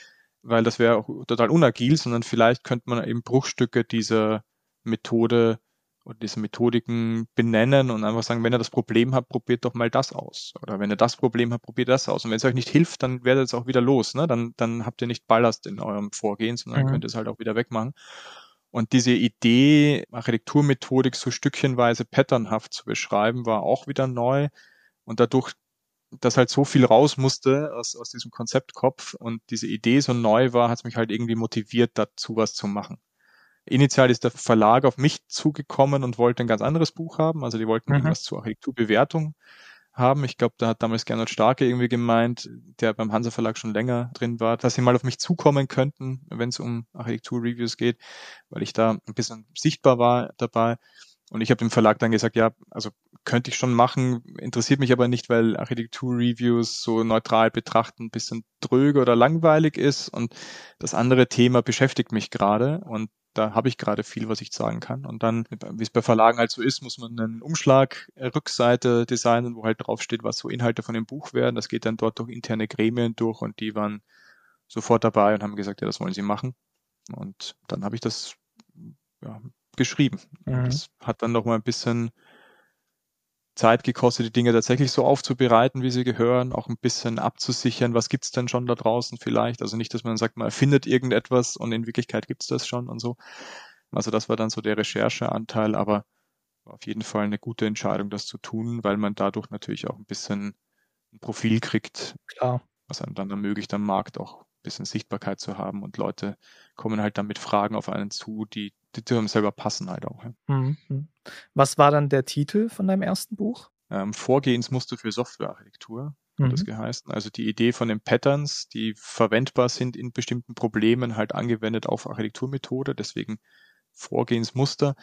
weil das wäre auch total unagil, sondern vielleicht könnte man eben Bruchstücke dieser Methode oder diese Methodiken benennen und einfach sagen, wenn ihr das Problem habt, probiert doch mal das aus. Oder wenn ihr das Problem habt, probiert das aus. Und wenn es euch nicht hilft, dann werdet ihr es auch wieder los. Ne? Dann habt ihr nicht Ballast in eurem Vorgehen, sondern dann könnt ihr es halt auch wieder wegmachen. Und diese Idee, Architekturmethodik so stückchenweise patternhaft zu beschreiben, war auch wieder neu. Und dadurch, dass halt so viel raus musste aus diesem Konzeptkopf und diese Idee so neu war, hat es mich halt irgendwie motiviert, dazu was zu machen. Initial ist der Verlag auf mich zugekommen und wollte ein ganz anderes Buch haben. Also die wollten irgendwas zur Architekturbewertung haben. Ich glaube, da hat damals Gernot Starke irgendwie gemeint, der beim Hansa Verlag schon länger drin war, dass sie mal auf mich zukommen könnten, wenn es um Architektur-Reviews geht, weil ich da ein bisschen sichtbar war dabei. Und ich habe dem Verlag dann gesagt, ja, also könnte ich schon machen, interessiert mich aber nicht, weil Architektur-Reviews so neutral betrachten ein bisschen dröge oder langweilig ist und das andere Thema beschäftigt mich gerade und da habe ich gerade viel, was ich sagen kann. Und dann, wie es bei Verlagen halt so ist, muss man einen Umschlag, Rückseite designen, wo halt draufsteht, was so Inhalte von dem Buch werden. Das geht dann dort durch interne Gremien durch und die waren sofort dabei und haben gesagt, ja, das wollen sie machen. Und dann habe ich das geschrieben. Und das hat dann noch mal ein bisschen Zeit gekostet, die Dinge tatsächlich so aufzubereiten, wie sie gehören, auch ein bisschen abzusichern, was gibt's denn schon da draußen vielleicht. Also nicht, dass man sagt, man erfindet irgendetwas und in Wirklichkeit gibt's das schon und so. Also das war dann so der Rechercheanteil, aber auf jeden Fall eine gute Entscheidung, das zu tun, weil man dadurch natürlich auch ein bisschen ein Profil kriegt, Klar. was einem dann ermöglicht, am Markt auch ein bisschen Sichtbarkeit zu haben und Leute kommen halt dann mit Fragen auf einen zu, die zu einem selber passen halt auch. Ja. Was war dann der Titel von deinem ersten Buch? Vorgehensmuster für Softwarearchitektur hat das geheißen. Also die Idee von den Patterns, die verwendbar sind in bestimmten Problemen, halt angewendet auf Architekturmethode, deswegen Vorgehensmuster.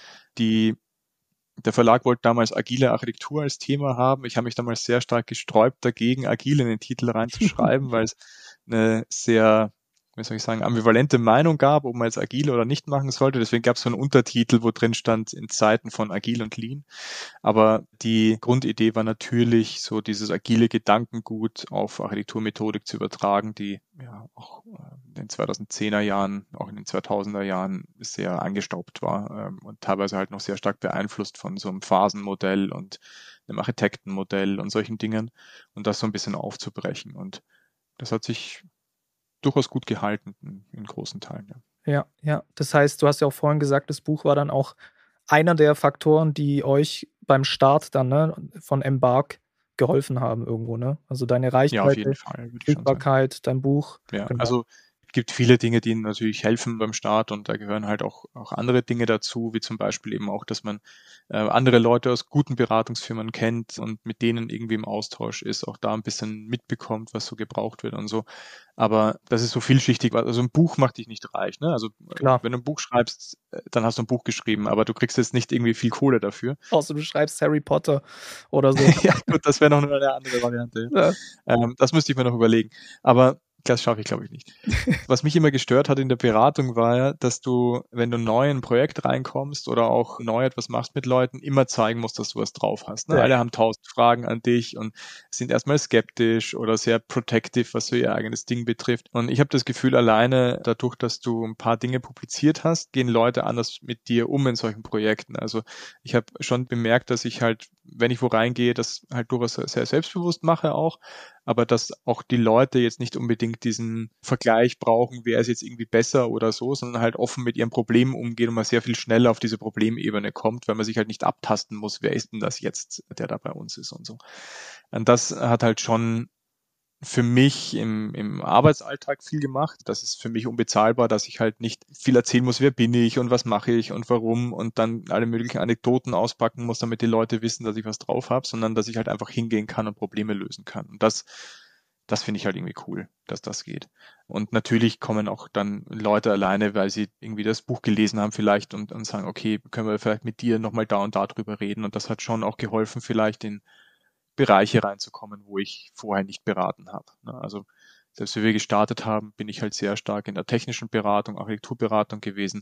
Der Verlag wollte damals agile Architektur als Thema haben. Ich habe mich damals sehr stark gesträubt dagegen, agil in den Titel reinzuschreiben, weil es eine sehr, wie soll ich sagen, ambivalente Meinung gab, ob man jetzt agil oder nicht machen sollte. Deswegen gab es so einen Untertitel, wo drin stand, in Zeiten von agil und lean. Aber die Grundidee war natürlich, so dieses agile Gedankengut auf Architekturmethodik zu übertragen, die ja auch in den 2010er Jahren, auch in den 2000er Jahren sehr angestaubt war und teilweise halt noch sehr stark beeinflusst von so einem Phasenmodell und einem Architektenmodell und solchen Dingen und das so ein bisschen aufzubrechen. Und das hat sich durchaus gut gehalten in großen Teilen. Ja. Ja. Das heißt, du hast ja auch vorhin gesagt, das Buch war dann auch einer der Faktoren, die euch beim Start dann, ne, von Embark geholfen haben irgendwo, ne? Also deine Ja, auf jeden Reichweite, Fall, würde ich schon sagen. Sichtbarkeit, dein Buch. Ja, Genau. also es gibt viele Dinge, die natürlich helfen beim Start und da gehören halt auch andere Dinge dazu, wie zum Beispiel eben auch, dass man andere Leute aus guten Beratungsfirmen kennt und mit denen irgendwie im Austausch ist, auch da ein bisschen mitbekommt, was so gebraucht wird und so. Aber das ist so vielschichtig, also ein Buch macht dich nicht reich, ne? Also Klar. wenn du ein Buch schreibst, dann hast du ein Buch geschrieben, aber du kriegst jetzt nicht irgendwie viel Kohle dafür. Außer du schreibst Harry Potter oder so. Ja, gut, das wäre noch eine andere Variante. Ja. Das müsste ich mir noch überlegen. Aber das schaffe ich, glaube ich, nicht. Was mich immer gestört hat in der Beratung war ja, dass du, wenn du neu in ein Projekt reinkommst oder auch neu etwas machst mit Leuten, immer zeigen musst, dass du was drauf hast. Ne? Ja. Alle haben 1000 Fragen an dich und sind erstmal skeptisch oder sehr protective, was so ihr eigenes Ding betrifft. Und ich habe das Gefühl, alleine dadurch, dass du ein paar Dinge publiziert hast, gehen Leute anders mit dir um in solchen Projekten. Also ich habe schon bemerkt, dass ich halt, wenn ich wo reingehe, das halt durchaus sehr selbstbewusst mache auch, aber dass auch die Leute jetzt nicht unbedingt diesen Vergleich brauchen, wer ist jetzt irgendwie besser oder so, sondern halt offen mit ihren Problemen umgehen und man sehr viel schneller auf diese Problemebene kommt, weil man sich halt nicht abtasten muss, wer ist denn das jetzt, der da bei uns ist und so. Und das hat halt schon für mich im Arbeitsalltag viel gemacht. Das ist für mich unbezahlbar, dass ich halt nicht viel erzählen muss, wer bin ich und was mache ich und warum und dann alle möglichen Anekdoten auspacken muss, damit die Leute wissen, dass ich was drauf habe, sondern dass ich halt einfach hingehen kann und Probleme lösen kann. Und das finde ich halt irgendwie cool, dass das geht. Und natürlich kommen auch dann Leute alleine, weil sie irgendwie das Buch gelesen haben vielleicht und sagen, okay, können wir vielleicht mit dir nochmal da und da drüber reden. Und das hat schon auch geholfen, vielleicht in Bereiche reinzukommen, wo ich vorher nicht beraten habe. Also selbst wie wir gestartet haben, bin ich halt sehr stark in der technischen Beratung, Architekturberatung gewesen.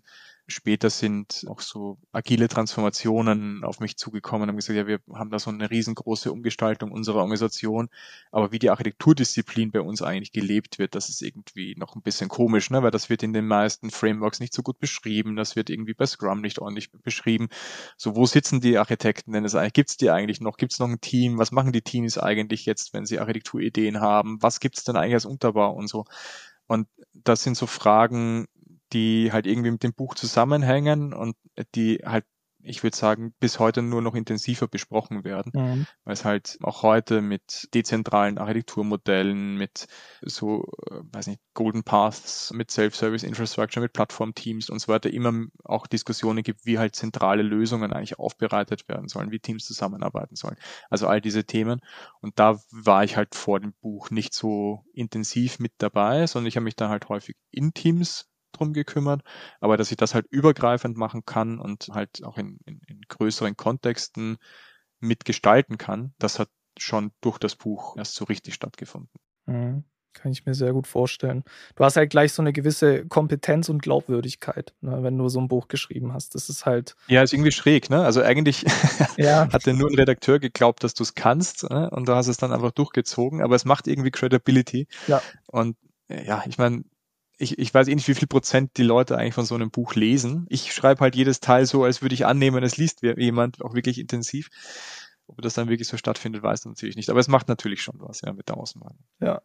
später sind auch so agile Transformationen auf mich zugekommen und haben gesagt, ja, wir haben da so eine riesengroße Umgestaltung unserer Organisation, aber wie die Architekturdisziplin bei uns eigentlich gelebt wird, das ist irgendwie noch ein bisschen komisch, ne? Weil das wird in den meisten Frameworks nicht so gut beschrieben, das wird irgendwie bei Scrum nicht ordentlich beschrieben. So, wo sitzen die Architekten denn? Gibt's die eigentlich noch? Gibt's noch ein Team? Was machen die Teams eigentlich jetzt, wenn sie Architekturideen haben? Was gibt's denn eigentlich als Unterbau und so? Und das sind so Fragen, die halt irgendwie mit dem Buch zusammenhängen und die halt, ich würde sagen, bis heute nur noch intensiver besprochen werden, weil es halt auch heute mit dezentralen Architekturmodellen, mit so, weiß nicht, Golden Paths, mit Self-Service Infrastructure, mit Plattformteams und so weiter immer auch Diskussionen gibt, wie halt zentrale Lösungen eigentlich aufbereitet werden sollen, wie Teams zusammenarbeiten sollen. Also all diese Themen. Und da war ich halt vor dem Buch nicht so intensiv mit dabei, sondern ich habe mich da halt häufig in Teams drum gekümmert, aber dass ich das halt übergreifend machen kann und halt auch in größeren Kontexten mitgestalten kann, das hat schon durch das Buch erst so richtig stattgefunden. Kann ich mir sehr gut vorstellen. Du hast halt gleich so eine gewisse Kompetenz und Glaubwürdigkeit, ne, wenn du so ein Buch geschrieben hast. Das ist halt. Ja, ist irgendwie schräg, ne? Also eigentlich Ja. hat ja nur ein Redakteur geglaubt, dass du es kannst, ne? Und du hast es dann einfach durchgezogen, aber es macht irgendwie Credibility. Ja. Und ja, ich meine, ich weiß eh nicht, wie viel Prozent die Leute eigentlich von so einem Buch lesen. Ich schreibe halt jedes Teil so, als würde ich annehmen, es liest jemand auch wirklich intensiv. Ob das dann wirklich so stattfindet, weiß ich natürlich nicht. Aber es macht natürlich schon was, ja, mit der Außenwirkung. Ja.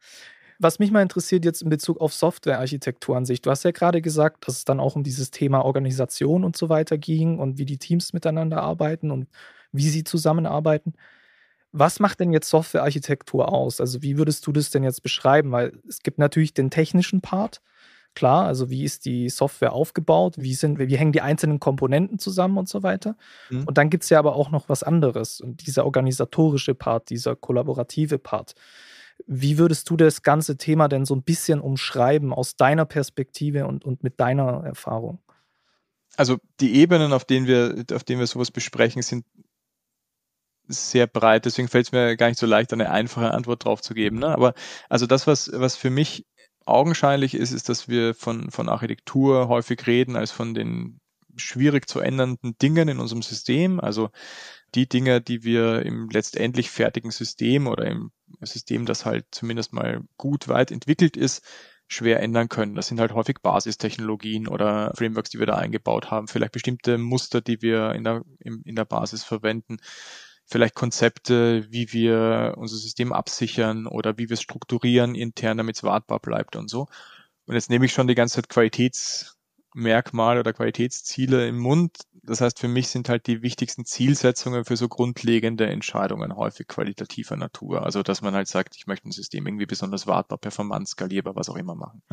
Was mich mal interessiert jetzt in Bezug auf Softwarearchitektur an sich. Du hast ja gerade gesagt, dass es dann auch um dieses Thema Organisation und so weiter ging und wie die Teams miteinander arbeiten und wie sie zusammenarbeiten. Was macht denn jetzt Softwarearchitektur aus? Also, wie würdest du das denn jetzt beschreiben? Weil es gibt natürlich den technischen Part. Klar, also wie ist die Software aufgebaut? Wie hängen die einzelnen Komponenten zusammen und so weiter? Mhm. Und dann gibt es ja aber auch noch was anderes und dieser organisatorische Part, dieser kollaborative Part. Wie würdest du das ganze Thema denn so ein bisschen umschreiben aus deiner Perspektive und mit deiner Erfahrung? Also die Ebenen, auf denen wir sowas besprechen, sind sehr breit, deswegen fällt es mir gar nicht so leicht, eine einfache Antwort drauf zu geben. Ne? Aber also das, was für mich augenscheinlich ist, dass wir von Architektur häufig reden als von den schwierig zu ändernden Dingen in unserem System. Also die Dinge, die wir im letztendlich fertigen System oder im System, das halt zumindest mal gut weit entwickelt ist, schwer ändern können. Das sind halt häufig Basistechnologien oder Frameworks, die wir da eingebaut haben, vielleicht bestimmte Muster, die wir in der Basis verwenden, vielleicht Konzepte, wie wir unser System absichern oder wie wir es strukturieren intern, damit es wartbar bleibt und so. Und jetzt nehme ich schon die ganze Zeit Qualitätsmerkmale oder Qualitätsziele im Mund. Das heißt, für mich sind halt die wichtigsten Zielsetzungen für so grundlegende Entscheidungen häufig qualitativer Natur. Also, dass man halt sagt, ich möchte ein System irgendwie besonders wartbar, performant, skalierbar, was auch immer machen.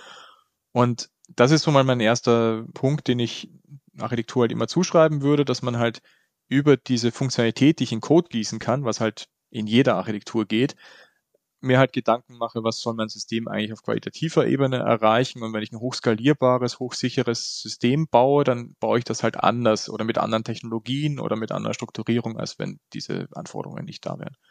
Und das ist so mal mein erster Punkt, den ich Architektur halt immer zuschreiben würde, dass man halt über diese Funktionalität, die ich in Code gießen kann, was halt in jeder Architektur geht, mir halt Gedanken mache, was soll mein System eigentlich auf qualitativer Ebene erreichen, und wenn ich ein hochskalierbares, hochsicheres System baue, dann baue ich das halt anders oder mit anderen Technologien oder mit anderer Strukturierung, als wenn diese Anforderungen nicht da wären.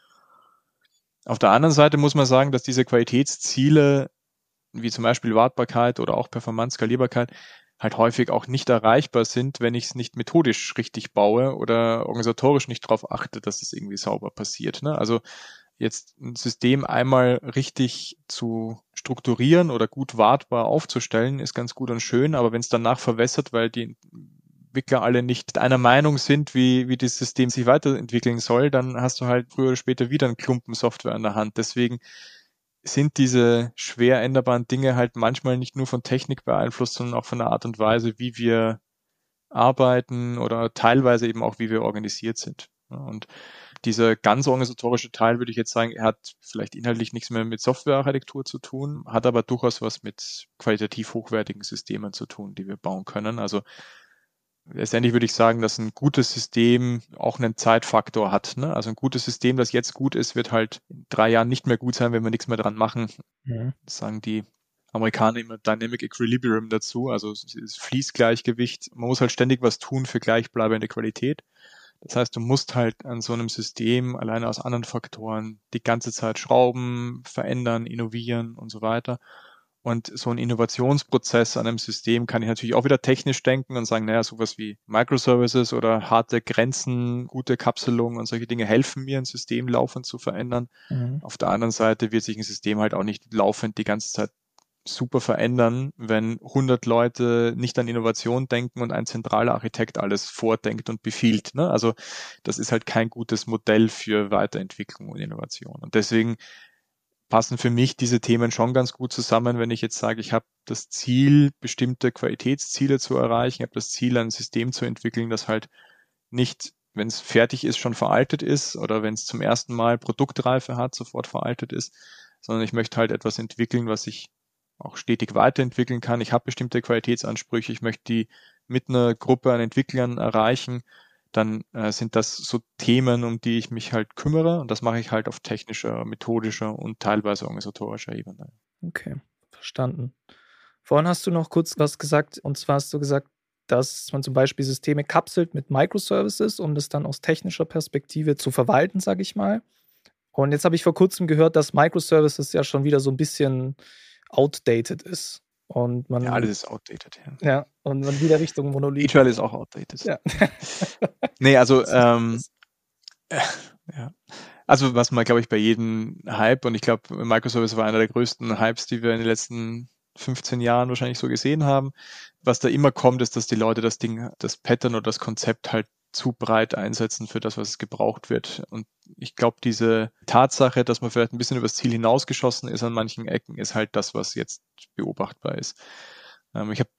Auf der anderen Seite muss man sagen, dass diese Qualitätsziele, wie zum Beispiel Wartbarkeit oder auch Performance, Skalierbarkeit, halt häufig auch nicht erreichbar sind, wenn ich es nicht methodisch richtig baue oder organisatorisch nicht darauf achte, dass es irgendwie sauber passiert. Ne? Also jetzt ein System einmal richtig zu strukturieren oder gut wartbar aufzustellen, ist ganz gut und schön, aber wenn es danach verwässert, weil die Entwickler alle nicht einer Meinung sind, wie das System sich weiterentwickeln soll, dann hast du halt früher oder später wieder einen Klumpen Software in der Hand. Deswegen sind diese schwer änderbaren Dinge halt manchmal nicht nur von Technik beeinflusst, sondern auch von der Art und Weise, wie wir arbeiten oder teilweise eben auch, wie wir organisiert sind. Und dieser ganz organisatorische Teil, würde ich jetzt sagen, er hat vielleicht inhaltlich nichts mehr mit Softwarearchitektur zu tun, hat aber durchaus was mit qualitativ hochwertigen Systemen zu tun, die wir bauen können. Also letztendlich würde ich sagen, dass ein gutes System auch einen Zeitfaktor hat. Ne? Also ein gutes System, das jetzt gut ist, wird halt in 3 Jahren nicht mehr gut sein, wenn wir nichts mehr dran machen. Das sagen die Amerikaner immer Dynamic Equilibrium dazu, also das Fließgleichgewicht. Man muss halt ständig was tun für gleichbleibende Qualität. Das heißt, du musst halt an so einem System alleine aus anderen Faktoren die ganze Zeit schrauben, verändern, innovieren und so weiter. Und so ein Innovationsprozess an einem System kann ich natürlich auch wieder technisch denken und sagen, naja, sowas wie Microservices oder harte Grenzen, gute Kapselung und solche Dinge helfen mir, ein System laufend zu verändern. Mhm. Auf der anderen Seite wird sich ein System halt auch nicht laufend die ganze Zeit super verändern, wenn 100 Leute nicht an Innovation denken und ein zentraler Architekt alles vordenkt und befiehlt. Ne? Also das ist halt kein gutes Modell für Weiterentwicklung und Innovation. Und deswegen passen für mich diese Themen schon ganz gut zusammen, wenn ich jetzt sage, ich habe das Ziel, bestimmte Qualitätsziele zu erreichen, ich habe das Ziel, ein System zu entwickeln, das halt nicht, wenn es fertig ist, schon veraltet ist oder wenn es zum ersten Mal Produktreife hat, sofort veraltet ist, sondern ich möchte halt etwas entwickeln, was ich auch stetig weiterentwickeln kann. Ich habe bestimmte Qualitätsansprüche, ich möchte die mit einer Gruppe an Entwicklern erreichen, dann sind das so Themen, um die ich mich halt kümmere und das mache ich halt auf technischer, methodischer und teilweise organisatorischer Ebene. Okay, verstanden. Vorhin hast du noch kurz was gesagt, und zwar hast du gesagt, dass man zum Beispiel Systeme kapselt mit Microservices, um das dann aus technischer Perspektive zu verwalten, sage ich mal. Und jetzt habe ich vor Kurzem gehört, dass Microservices ja schon wieder so ein bisschen outdated ist und Ja, man alles ist outdated. Ja. ja, und man wieder Richtung Monolith. Agile ist auch outdated. Ja. Nee, also Das ja. Also was man, glaube ich, bei jedem Hype, und ich glaube, Microservice war einer der größten Hypes, die wir in den letzten 15 Jahren wahrscheinlich so gesehen haben. Was da immer kommt, ist, dass die Leute das Ding, das Pattern oder das Konzept halt zu breit einsetzen für das, was es gebraucht wird. Und ich glaube, diese Tatsache, dass man vielleicht ein bisschen übers Ziel hinausgeschossen ist an manchen Ecken, ist halt das, was jetzt beobachtbar ist. Ich habe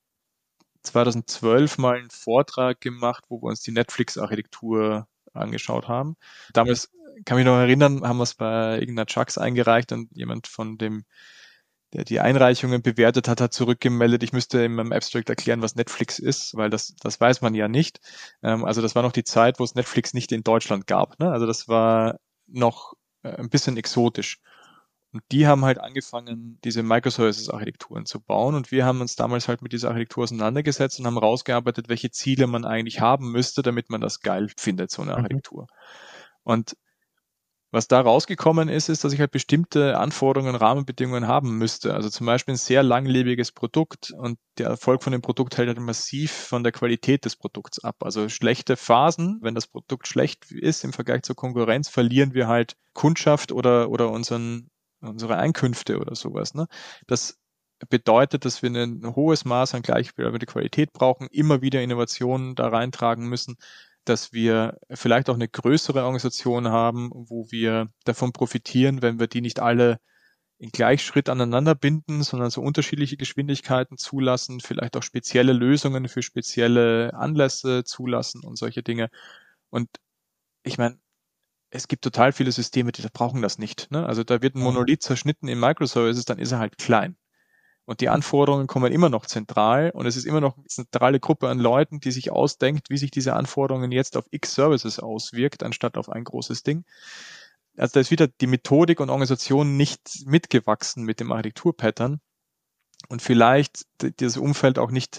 2012 mal einen Vortrag gemacht, wo wir uns die Netflix-Architektur angeschaut haben. Damals kann mich noch erinnern, haben wir es bei irgendeiner Chucks eingereicht und jemand von dem, der die Einreichungen bewertet hat, hat zurückgemeldet, ich müsste in meinem Abstract erklären, was Netflix ist, weil das weiß man ja nicht. Also das war noch die Zeit, wo es Netflix nicht in Deutschland gab. Ne? Also das war noch ein bisschen exotisch. Und die haben halt angefangen, diese Microservices-Architekturen zu bauen. Und wir haben uns damals halt mit dieser Architektur auseinandergesetzt und haben rausgearbeitet, welche Ziele man eigentlich haben müsste, damit man das geil findet, so eine Architektur. Und was da rausgekommen ist, ist, dass ich halt bestimmte Anforderungen, Rahmenbedingungen haben müsste. Also zum Beispiel ein sehr langlebiges Produkt und der Erfolg von dem Produkt hängt halt massiv von der Qualität des Produkts ab. Also schlechte Phasen, wenn das Produkt schlecht ist im Vergleich zur Konkurrenz, verlieren wir halt Kundschaft oder unsere Einkünfte oder sowas. Ne? Das bedeutet, dass wir ein hohes Maß an gleichbleibender Qualität brauchen, immer wieder Innovationen da reintragen müssen, dass wir vielleicht auch eine größere Organisation haben, wo wir davon profitieren, wenn wir die nicht alle in Gleichschritt aneinander binden, sondern so unterschiedliche Geschwindigkeiten zulassen, vielleicht auch spezielle Lösungen für spezielle Anlässe zulassen und solche Dinge. Und ich meine, es gibt total viele Systeme, die brauchen das nicht. Ne? Also da wird ein Monolith zerschnitten in Microservices, dann ist er halt klein. Und die Anforderungen kommen immer noch zentral und es ist immer noch eine zentrale Gruppe an Leuten, die sich ausdenkt, wie sich diese Anforderungen jetzt auf X Services auswirkt, anstatt auf ein großes Ding. Also da ist wieder die Methodik und Organisation nicht mitgewachsen mit dem Architekturpattern und vielleicht dieses Umfeld auch nicht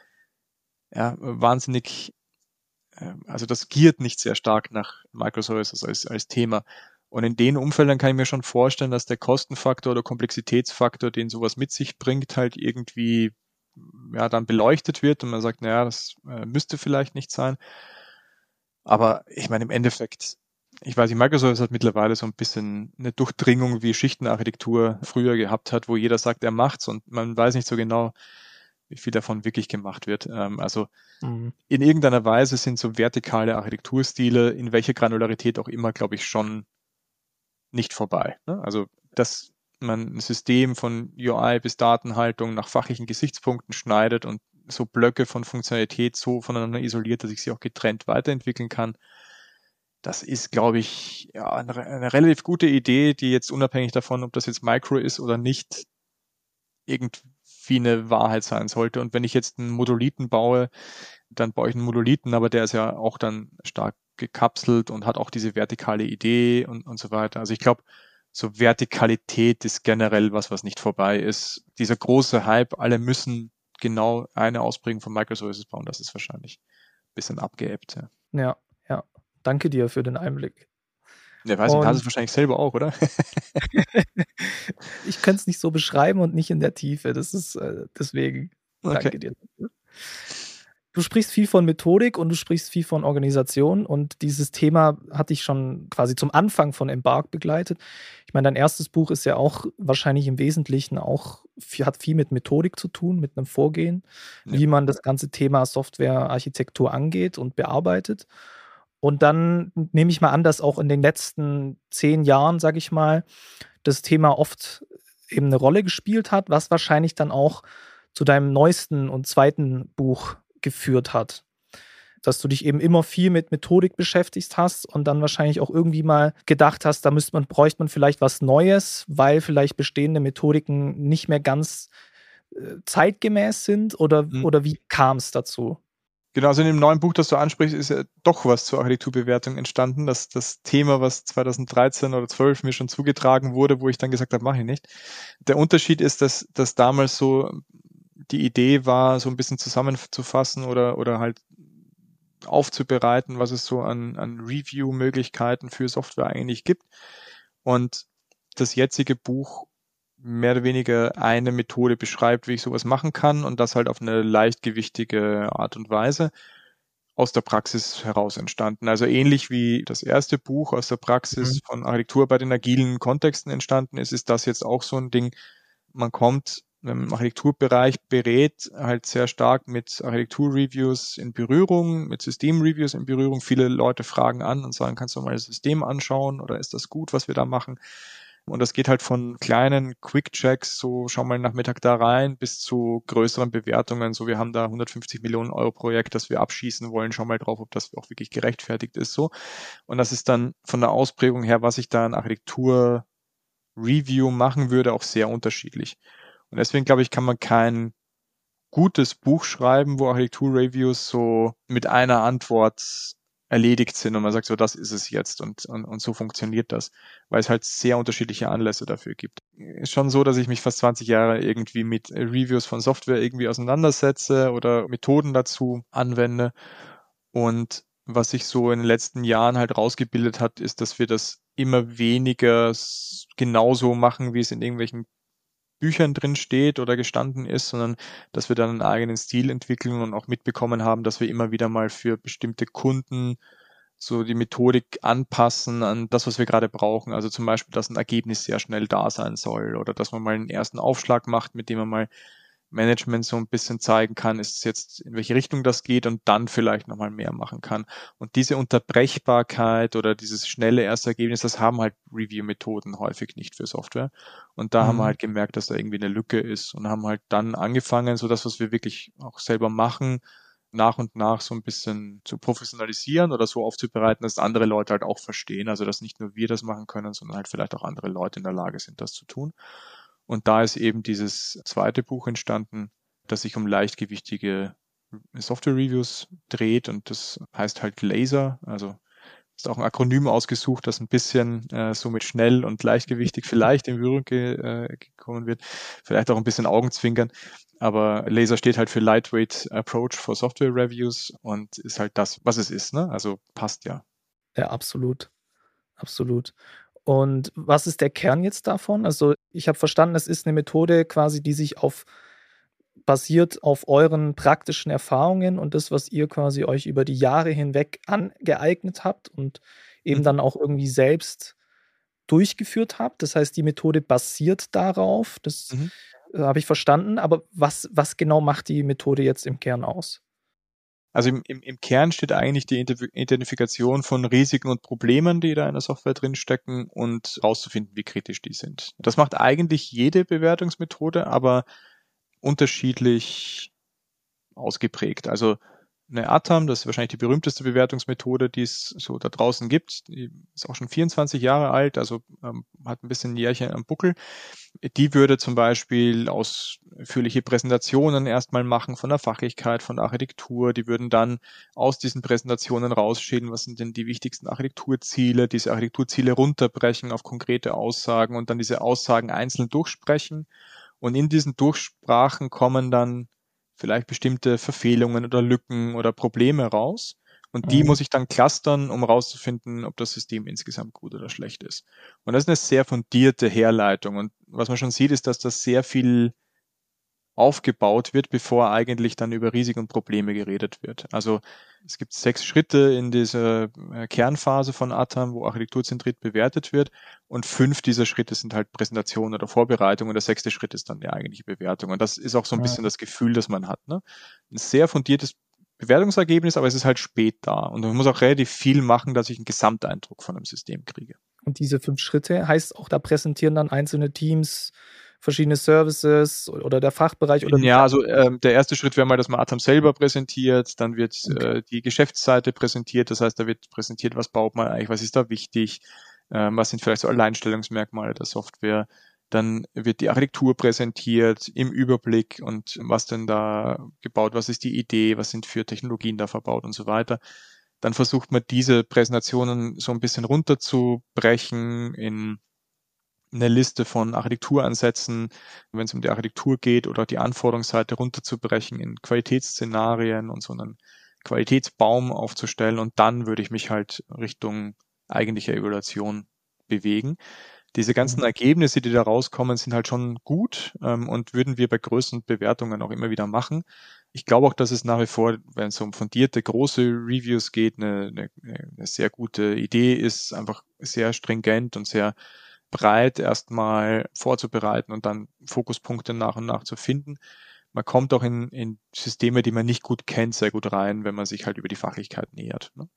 wahnsinnig, also das giert nicht sehr stark nach Microservices als Thema. Und in den Umfeldern kann ich mir schon vorstellen, dass der Kostenfaktor oder Komplexitätsfaktor, den sowas mit sich bringt, halt irgendwie dann beleuchtet wird und man sagt, naja, das müsste vielleicht nicht sein. Aber ich meine, im Endeffekt, ich weiß nicht, Microsoft hat mittlerweile so ein bisschen eine Durchdringung, wie Schichtenarchitektur früher gehabt hat, wo jeder sagt, er macht's und man weiß nicht so genau, wie viel davon wirklich gemacht wird. Also in irgendeiner Weise sind so vertikale Architekturstile, in welcher Granularität auch immer, glaube ich, schon nicht vorbei. Ne? Also, dass man ein System von UI bis Datenhaltung nach fachlichen Gesichtspunkten schneidet und so Blöcke von Funktionalität so voneinander isoliert, dass ich sie auch getrennt weiterentwickeln kann. Das ist, glaube ich, eine relativ gute Idee, die jetzt unabhängig davon, ob das jetzt Micro ist oder nicht, irgendwie eine Wahrheit sein sollte. Und wenn ich jetzt einen Monolithen baue, dann baue ich einen Monolithen, aber der ist ja auch dann stark gekapselt und hat auch diese vertikale Idee und so weiter. Also ich glaube, so Vertikalität ist generell was nicht vorbei ist. Dieser große Hype, alle müssen genau eine Ausprägung von Microservices bauen, das ist wahrscheinlich ein bisschen abgeebbt. Ja. Danke dir für den Einblick. Ja, weiß nicht, hast es wahrscheinlich selber auch, oder? ich könnte es nicht so beschreiben und nicht in der Tiefe. Das ist deswegen Okay. danke dir dafür. Du sprichst viel von Methodik und du sprichst viel von Organisation und dieses Thema hatte ich schon quasi zum Anfang von Embark begleitet. Ich meine, dein erstes Buch ist ja auch wahrscheinlich im Wesentlichen auch, hat viel mit Methodik zu tun, mit einem Vorgehen, Ja. wie man das ganze Thema Softwarearchitektur angeht und bearbeitet. Und dann nehme ich mal an, dass auch in den letzten 10 Jahren, sage ich mal, das Thema oft eben eine Rolle gespielt hat, was wahrscheinlich dann auch zu deinem neuesten und zweiten Buch geführt hat. Dass du dich eben immer viel mit Methodik beschäftigt hast und dann wahrscheinlich auch irgendwie mal gedacht hast, da bräuchte man vielleicht was Neues, weil vielleicht bestehende Methodiken nicht mehr ganz zeitgemäß sind oder wie kam es dazu? Genau, also in dem neuen Buch, das du ansprichst, ist ja doch was zur Architekturbewertung entstanden. Das Thema, was 2013 oder 12 mir schon zugetragen wurde, wo ich dann gesagt habe, mache ich nicht. Der Unterschied ist, dass damals so die Idee war, so ein bisschen zusammenzufassen oder halt aufzubereiten, was es so an Review-Möglichkeiten für Software eigentlich gibt. Und das jetzige Buch mehr oder weniger eine Methode beschreibt, wie ich sowas machen kann und das halt auf eine leichtgewichtige Art und Weise aus der Praxis heraus entstanden. Also ähnlich wie das erste Buch aus der Praxis von Architektur bei den agilen Kontexten entstanden ist das jetzt auch so ein Ding. Man kommt im Architekturbereich berät halt sehr stark mit Architektur-Reviews in Berührung, mit System-Reviews in Berührung. Viele Leute fragen an und sagen, kannst du mal das System anschauen oder ist das gut, was wir da machen? Und das geht halt von kleinen Quick-Checks, so schau mal nach Mittag da rein, bis zu größeren Bewertungen. So, wir haben da 150 Millionen Euro Projekt, das wir abschießen wollen. Schau mal drauf, ob das auch wirklich gerechtfertigt ist. So. Und das ist dann von der Ausprägung her, was ich da in Architektur-Review machen würde, auch sehr unterschiedlich. Und deswegen glaube ich, kann man kein gutes Buch schreiben, wo Architektur-Reviews so mit einer Antwort erledigt sind und man sagt so, das ist es jetzt und so funktioniert das, weil es halt sehr unterschiedliche Anlässe dafür gibt. Ist schon so, dass ich mich fast 20 Jahre irgendwie mit Reviews von Software irgendwie auseinandersetze oder Methoden dazu anwende und was sich so in den letzten Jahren halt rausgebildet hat, ist, dass wir das immer weniger genauso machen, wie es in irgendwelchen Büchern drin steht oder gestanden ist, sondern dass wir dann einen eigenen Stil entwickeln und auch mitbekommen haben, dass wir immer wieder mal für bestimmte Kunden so die Methodik anpassen an das, was wir gerade brauchen. Also zum Beispiel, dass ein Ergebnis sehr schnell da sein soll oder dass man mal einen ersten Aufschlag macht, mit dem man mal Management so ein bisschen zeigen kann, ist es jetzt, in welche Richtung das geht und dann vielleicht nochmal mehr machen kann. Und diese Unterbrechbarkeit oder dieses schnelle erste Ergebnis, das haben halt Review-Methoden häufig nicht für Software. Und da haben wir halt gemerkt, dass da irgendwie eine Lücke ist und haben halt dann angefangen, so das, was wir wirklich auch selber machen, nach und nach so ein bisschen zu professionalisieren oder so aufzubereiten, dass andere Leute halt auch verstehen. Also, dass nicht nur wir das machen können, sondern halt vielleicht auch andere Leute in der Lage sind, das zu tun. Und da ist eben dieses zweite Buch entstanden, das sich um leichtgewichtige Software-Reviews dreht und das heißt halt LASER, also ist auch ein Akronym ausgesucht, das ein bisschen so mit schnell und leichtgewichtig vielleicht in Berührung gekommen wird, vielleicht auch ein bisschen Augenzwinkern, aber LASER steht halt für Lightweight Approach for Software Reviews und ist halt das, was es ist, ne? Also passt ja. Ja, absolut. Absolut. Und was ist der Kern jetzt davon? Also, ich habe verstanden, es ist eine Methode quasi, die sich basiert auf euren praktischen Erfahrungen und das, was ihr quasi euch über die Jahre hinweg angeeignet habt und eben dann auch irgendwie selbst durchgeführt habt. Das heißt, die Methode basiert darauf. Das habe ich verstanden. Aber was genau macht die Methode jetzt im Kern aus? Also im Kern steht eigentlich die Identifikation von Risiken und Problemen, die da in der Software drinstecken und rauszufinden, wie kritisch die sind. Das macht eigentlich jede Bewertungsmethode, aber unterschiedlich ausgeprägt. Also eine ATAM, das ist wahrscheinlich die berühmteste Bewertungsmethode, die es so da draußen gibt. Die ist auch schon 24 Jahre alt, also hat ein bisschen ein Jährchen am Buckel. Die würde zum Beispiel ausführliche Präsentationen erstmal machen von der Fachlichkeit, von der Architektur. Die würden dann aus diesen Präsentationen rausschälen, was sind denn die wichtigsten Architekturziele, diese Architekturziele runterbrechen auf konkrete Aussagen und dann diese Aussagen einzeln durchsprechen. Und in diesen Durchsprachen kommen dann vielleicht bestimmte Verfehlungen oder Lücken oder Probleme raus. Und die muss ich dann clustern, um rauszufinden, ob das System insgesamt gut oder schlecht ist. Und das ist eine sehr fundierte Herleitung. Und was man schon sieht, ist, dass das sehr viel aufgebaut wird, bevor eigentlich dann über Risiken und Probleme geredet wird. Also es gibt 6 Schritte in dieser Kernphase von ATAM, wo architekturzentriert bewertet wird, und 5 dieser Schritte sind halt Präsentation oder Vorbereitung, und der 6. Schritt ist dann die eigentliche Bewertung. Und das ist auch so ein bisschen das Gefühl, das man hat. Ne? Ein sehr fundiertes Bewertungsergebnis, aber es ist halt spät da. Und man muss auch relativ viel machen, dass ich einen Gesamteindruck von einem System kriege. Und diese 5 Schritte heißt auch, da präsentieren dann einzelne Teams verschiedene Services oder der Fachbereich? Oder ja, also der erste Schritt wäre mal, dass man ATAM selber präsentiert, dann wird die Geschäftsseite präsentiert, das heißt, da wird präsentiert, was baut man eigentlich, was ist da wichtig, was sind vielleicht so Alleinstellungsmerkmale der Software, dann wird die Architektur präsentiert im Überblick und was denn da gebaut, was ist die Idee, was sind für Technologien da verbaut und so weiter. Dann versucht man diese Präsentationen so ein bisschen runterzubrechen in eine Liste von Architekturansätzen, wenn es um die Architektur geht, oder die Anforderungsseite runterzubrechen in Qualitätsszenarien und so einen Qualitätsbaum aufzustellen, und dann würde ich mich halt Richtung eigentliche Evaluation bewegen. Diese ganzen Ergebnisse, die da rauskommen, sind halt schon gut und würden wir bei größeren Bewertungen auch immer wieder machen. Ich glaube auch, dass es nach wie vor, wenn es um fundierte, große Reviews geht, eine sehr gute Idee ist, einfach sehr stringent und sehr breit erstmal vorzubereiten und dann Fokuspunkte nach und nach zu finden. Man kommt auch in Systeme, die man nicht gut kennt, sehr gut rein, wenn man sich halt über die Fachlichkeit nähert. Ne?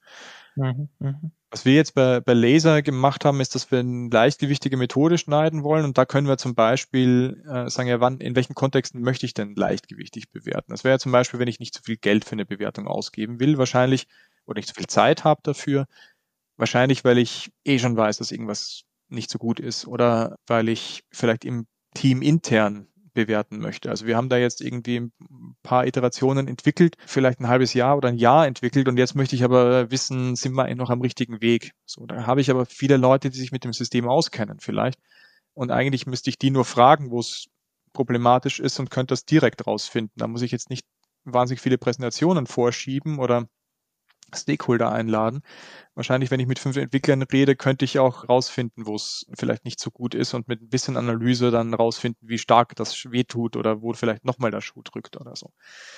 Was wir jetzt bei Laser gemacht haben, ist, dass wir eine leichtgewichtige Methode schneiden wollen, und da können wir zum Beispiel sagen, ja, in welchen Kontexten möchte ich denn leichtgewichtig bewerten? Das wäre ja zum Beispiel, wenn ich nicht zu viel Geld für eine Bewertung ausgeben will, wahrscheinlich, oder nicht zu viel Zeit habe dafür, wahrscheinlich, weil ich schon weiß, dass irgendwas nicht so gut ist, oder weil ich vielleicht im Team intern bewerten möchte. Also wir haben da jetzt irgendwie ein paar Iterationen entwickelt, vielleicht ein halbes Jahr oder ein Jahr entwickelt, und jetzt möchte ich aber wissen, sind wir eigentlich noch am richtigen Weg? So, da habe ich aber viele Leute, die sich mit dem System auskennen vielleicht, und eigentlich müsste ich die nur fragen, wo es problematisch ist, und könnte das direkt rausfinden. Da muss ich jetzt nicht wahnsinnig viele Präsentationen vorschieben oder Stakeholder einladen. Wahrscheinlich, wenn ich mit 5 Entwicklern rede, könnte ich auch rausfinden, wo es vielleicht nicht so gut ist, und mit ein bisschen Analyse dann rausfinden, wie stark das wehtut oder wo vielleicht nochmal der Schuh drückt oder so.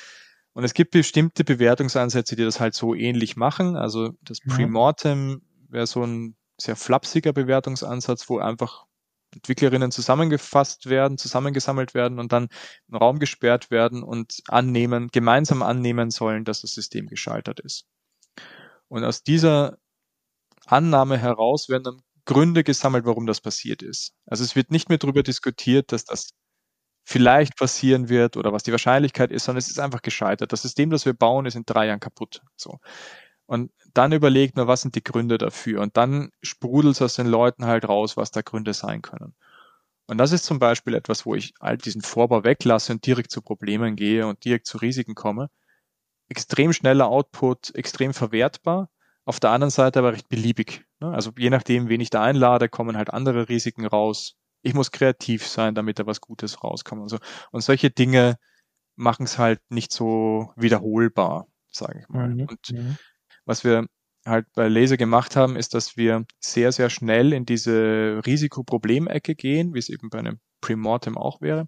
Und es gibt bestimmte Bewertungsansätze, die das halt so ähnlich machen. Also das Premortem wäre so ein sehr flapsiger Bewertungsansatz, wo einfach Entwicklerinnen zusammengesammelt werden und dann im Raum gesperrt werden und gemeinsam annehmen sollen, dass das System gescheitert ist. Und aus dieser Annahme heraus werden dann Gründe gesammelt, warum das passiert ist. Also es wird nicht mehr darüber diskutiert, dass das vielleicht passieren wird oder was die Wahrscheinlichkeit ist, sondern es ist einfach gescheitert. Das System, das wir bauen, ist in 3 Jahren kaputt. So. Und dann überlegt man, was sind die Gründe dafür? Und dann sprudelt es aus den Leuten halt raus, was da Gründe sein können. Und das ist zum Beispiel etwas, wo ich all diesen Vorbau weglasse und direkt zu Problemen gehe und direkt zu Risiken komme. Extrem schneller Output, extrem verwertbar. Auf der anderen Seite aber recht beliebig. Also je nachdem, wen ich da einlade, kommen halt andere Risiken raus. Ich muss kreativ sein, damit da was Gutes rauskommt. Und solche Dinge machen es halt nicht so wiederholbar, sage ich mal. Und was wir halt bei Laser gemacht haben, ist, dass wir sehr, sehr schnell in diese Risikoproblemecke gehen, wie es eben bei einem Premortem auch wäre.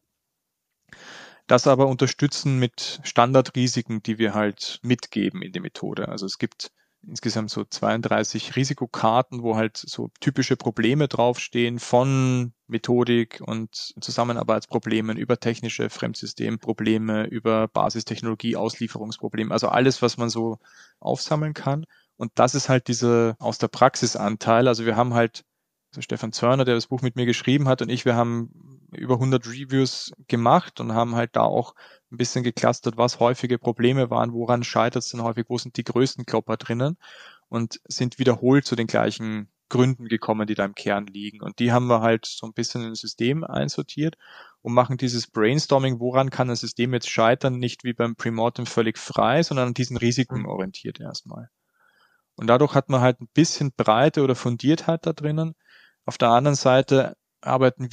Das aber unterstützen mit Standardrisiken, die wir halt mitgeben in die Methode. Also es gibt insgesamt so 32 Risikokarten, wo halt so typische Probleme draufstehen, von Methodik und Zusammenarbeitsproblemen über technische Fremdsystemprobleme, über Basistechnologie, Auslieferungsprobleme, also alles, was man so aufsammeln kann. Und das ist halt dieser aus der Praxis Anteil. Also wir haben halt, also Stefan Zörner, der das Buch mit mir geschrieben hat, und ich, wir haben über 100 Reviews gemacht und haben halt da auch ein bisschen geclustert, was häufige Probleme waren, woran scheitert es denn häufig, wo sind die größten Klopper drinnen, und sind wiederholt zu den gleichen Gründen gekommen, die da im Kern liegen. Und die haben wir halt so ein bisschen in ein System einsortiert und machen dieses Brainstorming, woran kann ein System jetzt scheitern, nicht wie beim Premortem völlig frei, sondern an diesen Risiken orientiert erstmal. Und dadurch hat man halt ein bisschen Breite oder Fundiertheit da drinnen. Auf der anderen Seite arbeiten wir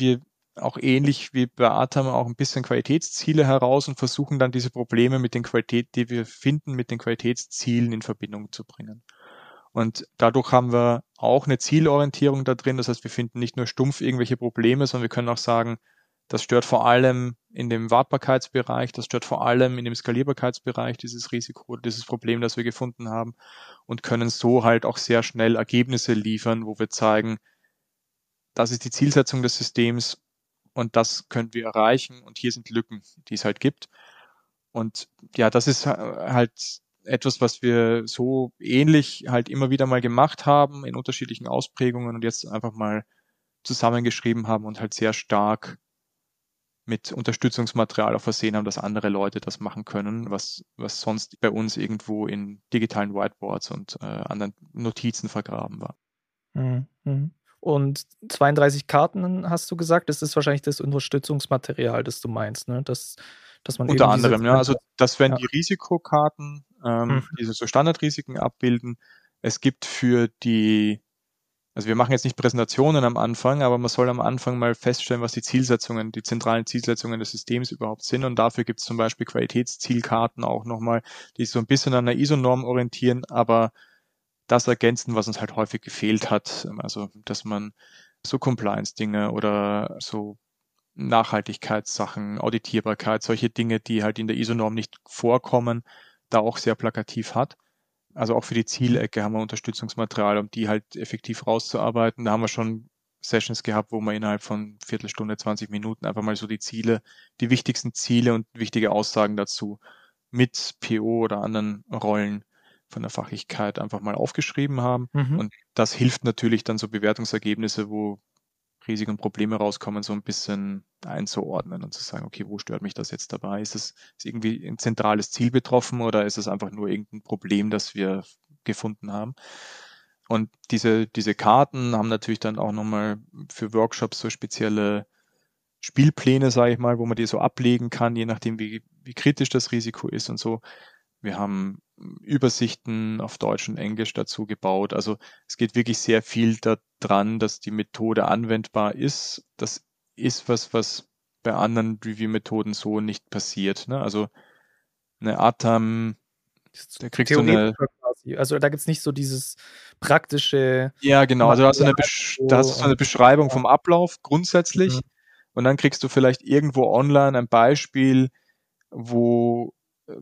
auch ähnlich wie bei Atam auch ein bisschen Qualitätsziele heraus und versuchen dann diese Probleme mit den die wir finden, mit den Qualitätszielen in Verbindung zu bringen. Und dadurch haben wir auch eine Zielorientierung da drin. Das heißt, wir finden nicht nur stumpf irgendwelche Probleme, sondern wir können auch sagen, das stört vor allem in dem Wartbarkeitsbereich, das stört vor allem in dem Skalierbarkeitsbereich dieses Risiko, dieses Problem, das wir gefunden haben, und können so halt auch sehr schnell Ergebnisse liefern, wo wir zeigen, das ist die Zielsetzung des Systems und das können wir erreichen und hier sind Lücken, die es halt gibt. Und ja, das ist halt etwas, was wir so ähnlich halt immer wieder mal gemacht haben in unterschiedlichen Ausprägungen und jetzt einfach mal zusammengeschrieben haben und halt sehr stark mit Unterstützungsmaterial auch versehen haben, dass andere Leute das machen können, was sonst bei uns irgendwo in digitalen Whiteboards und anderen Notizen vergraben war. Mhm. Und 32 Karten hast du gesagt, das ist wahrscheinlich das Unterstützungsmaterial, das du meinst, ne? Dass man Unter eben diese anderem, ja. Also das wären ja. die Risikokarten, Mhm. die so Standardrisiken abbilden. Es gibt also wir machen jetzt nicht Präsentationen am Anfang, aber man soll am Anfang mal feststellen, was die zentralen Zielsetzungen des Systems überhaupt sind. Und dafür gibt es zum Beispiel Qualitätszielkarten auch nochmal, die so ein bisschen an der ISO-Norm orientieren, aber das ergänzen, was uns halt häufig gefehlt hat. Also, dass man so Compliance-Dinge oder so Nachhaltigkeitssachen, Auditierbarkeit, solche Dinge, die halt in der ISO-Norm nicht vorkommen, da auch sehr plakativ hat. Also auch für die Zielecke haben wir Unterstützungsmaterial, um die halt effektiv rauszuarbeiten. Da haben wir schon Sessions gehabt, wo wir innerhalb von Viertelstunde, 20 Minuten einfach mal so die wichtigsten Ziele und wichtige Aussagen dazu mit PO oder anderen Rollen von der Fachlichkeit einfach mal aufgeschrieben haben. Mhm. Und das hilft natürlich dann so Bewertungsergebnisse, wo Risiken und Probleme rauskommen, so ein bisschen einzuordnen und zu sagen, okay, wo stört mich das jetzt dabei? Ist irgendwie ein zentrales Ziel betroffen oder ist es einfach nur irgendein Problem, das wir gefunden haben? Und diese Karten haben natürlich dann auch nochmal für Workshops so spezielle Spielpläne, sage ich mal, wo man die so ablegen kann, je nachdem, wie kritisch das Risiko ist und so. Wir haben Übersichten auf Deutsch und Englisch dazu gebaut. Also es geht wirklich sehr viel daran, dass die Methode anwendbar ist. Das ist was bei anderen Review-Methoden so nicht passiert. Ne? Also eine ATAM, da kriegst du eine... Theoretischer quasi. Also da gibt es nicht so dieses praktische Ja, genau. Also Material da hast du so eine Beschreibung vom Ablauf Mhm. grundsätzlich und dann kriegst du vielleicht irgendwo online ein Beispiel, wo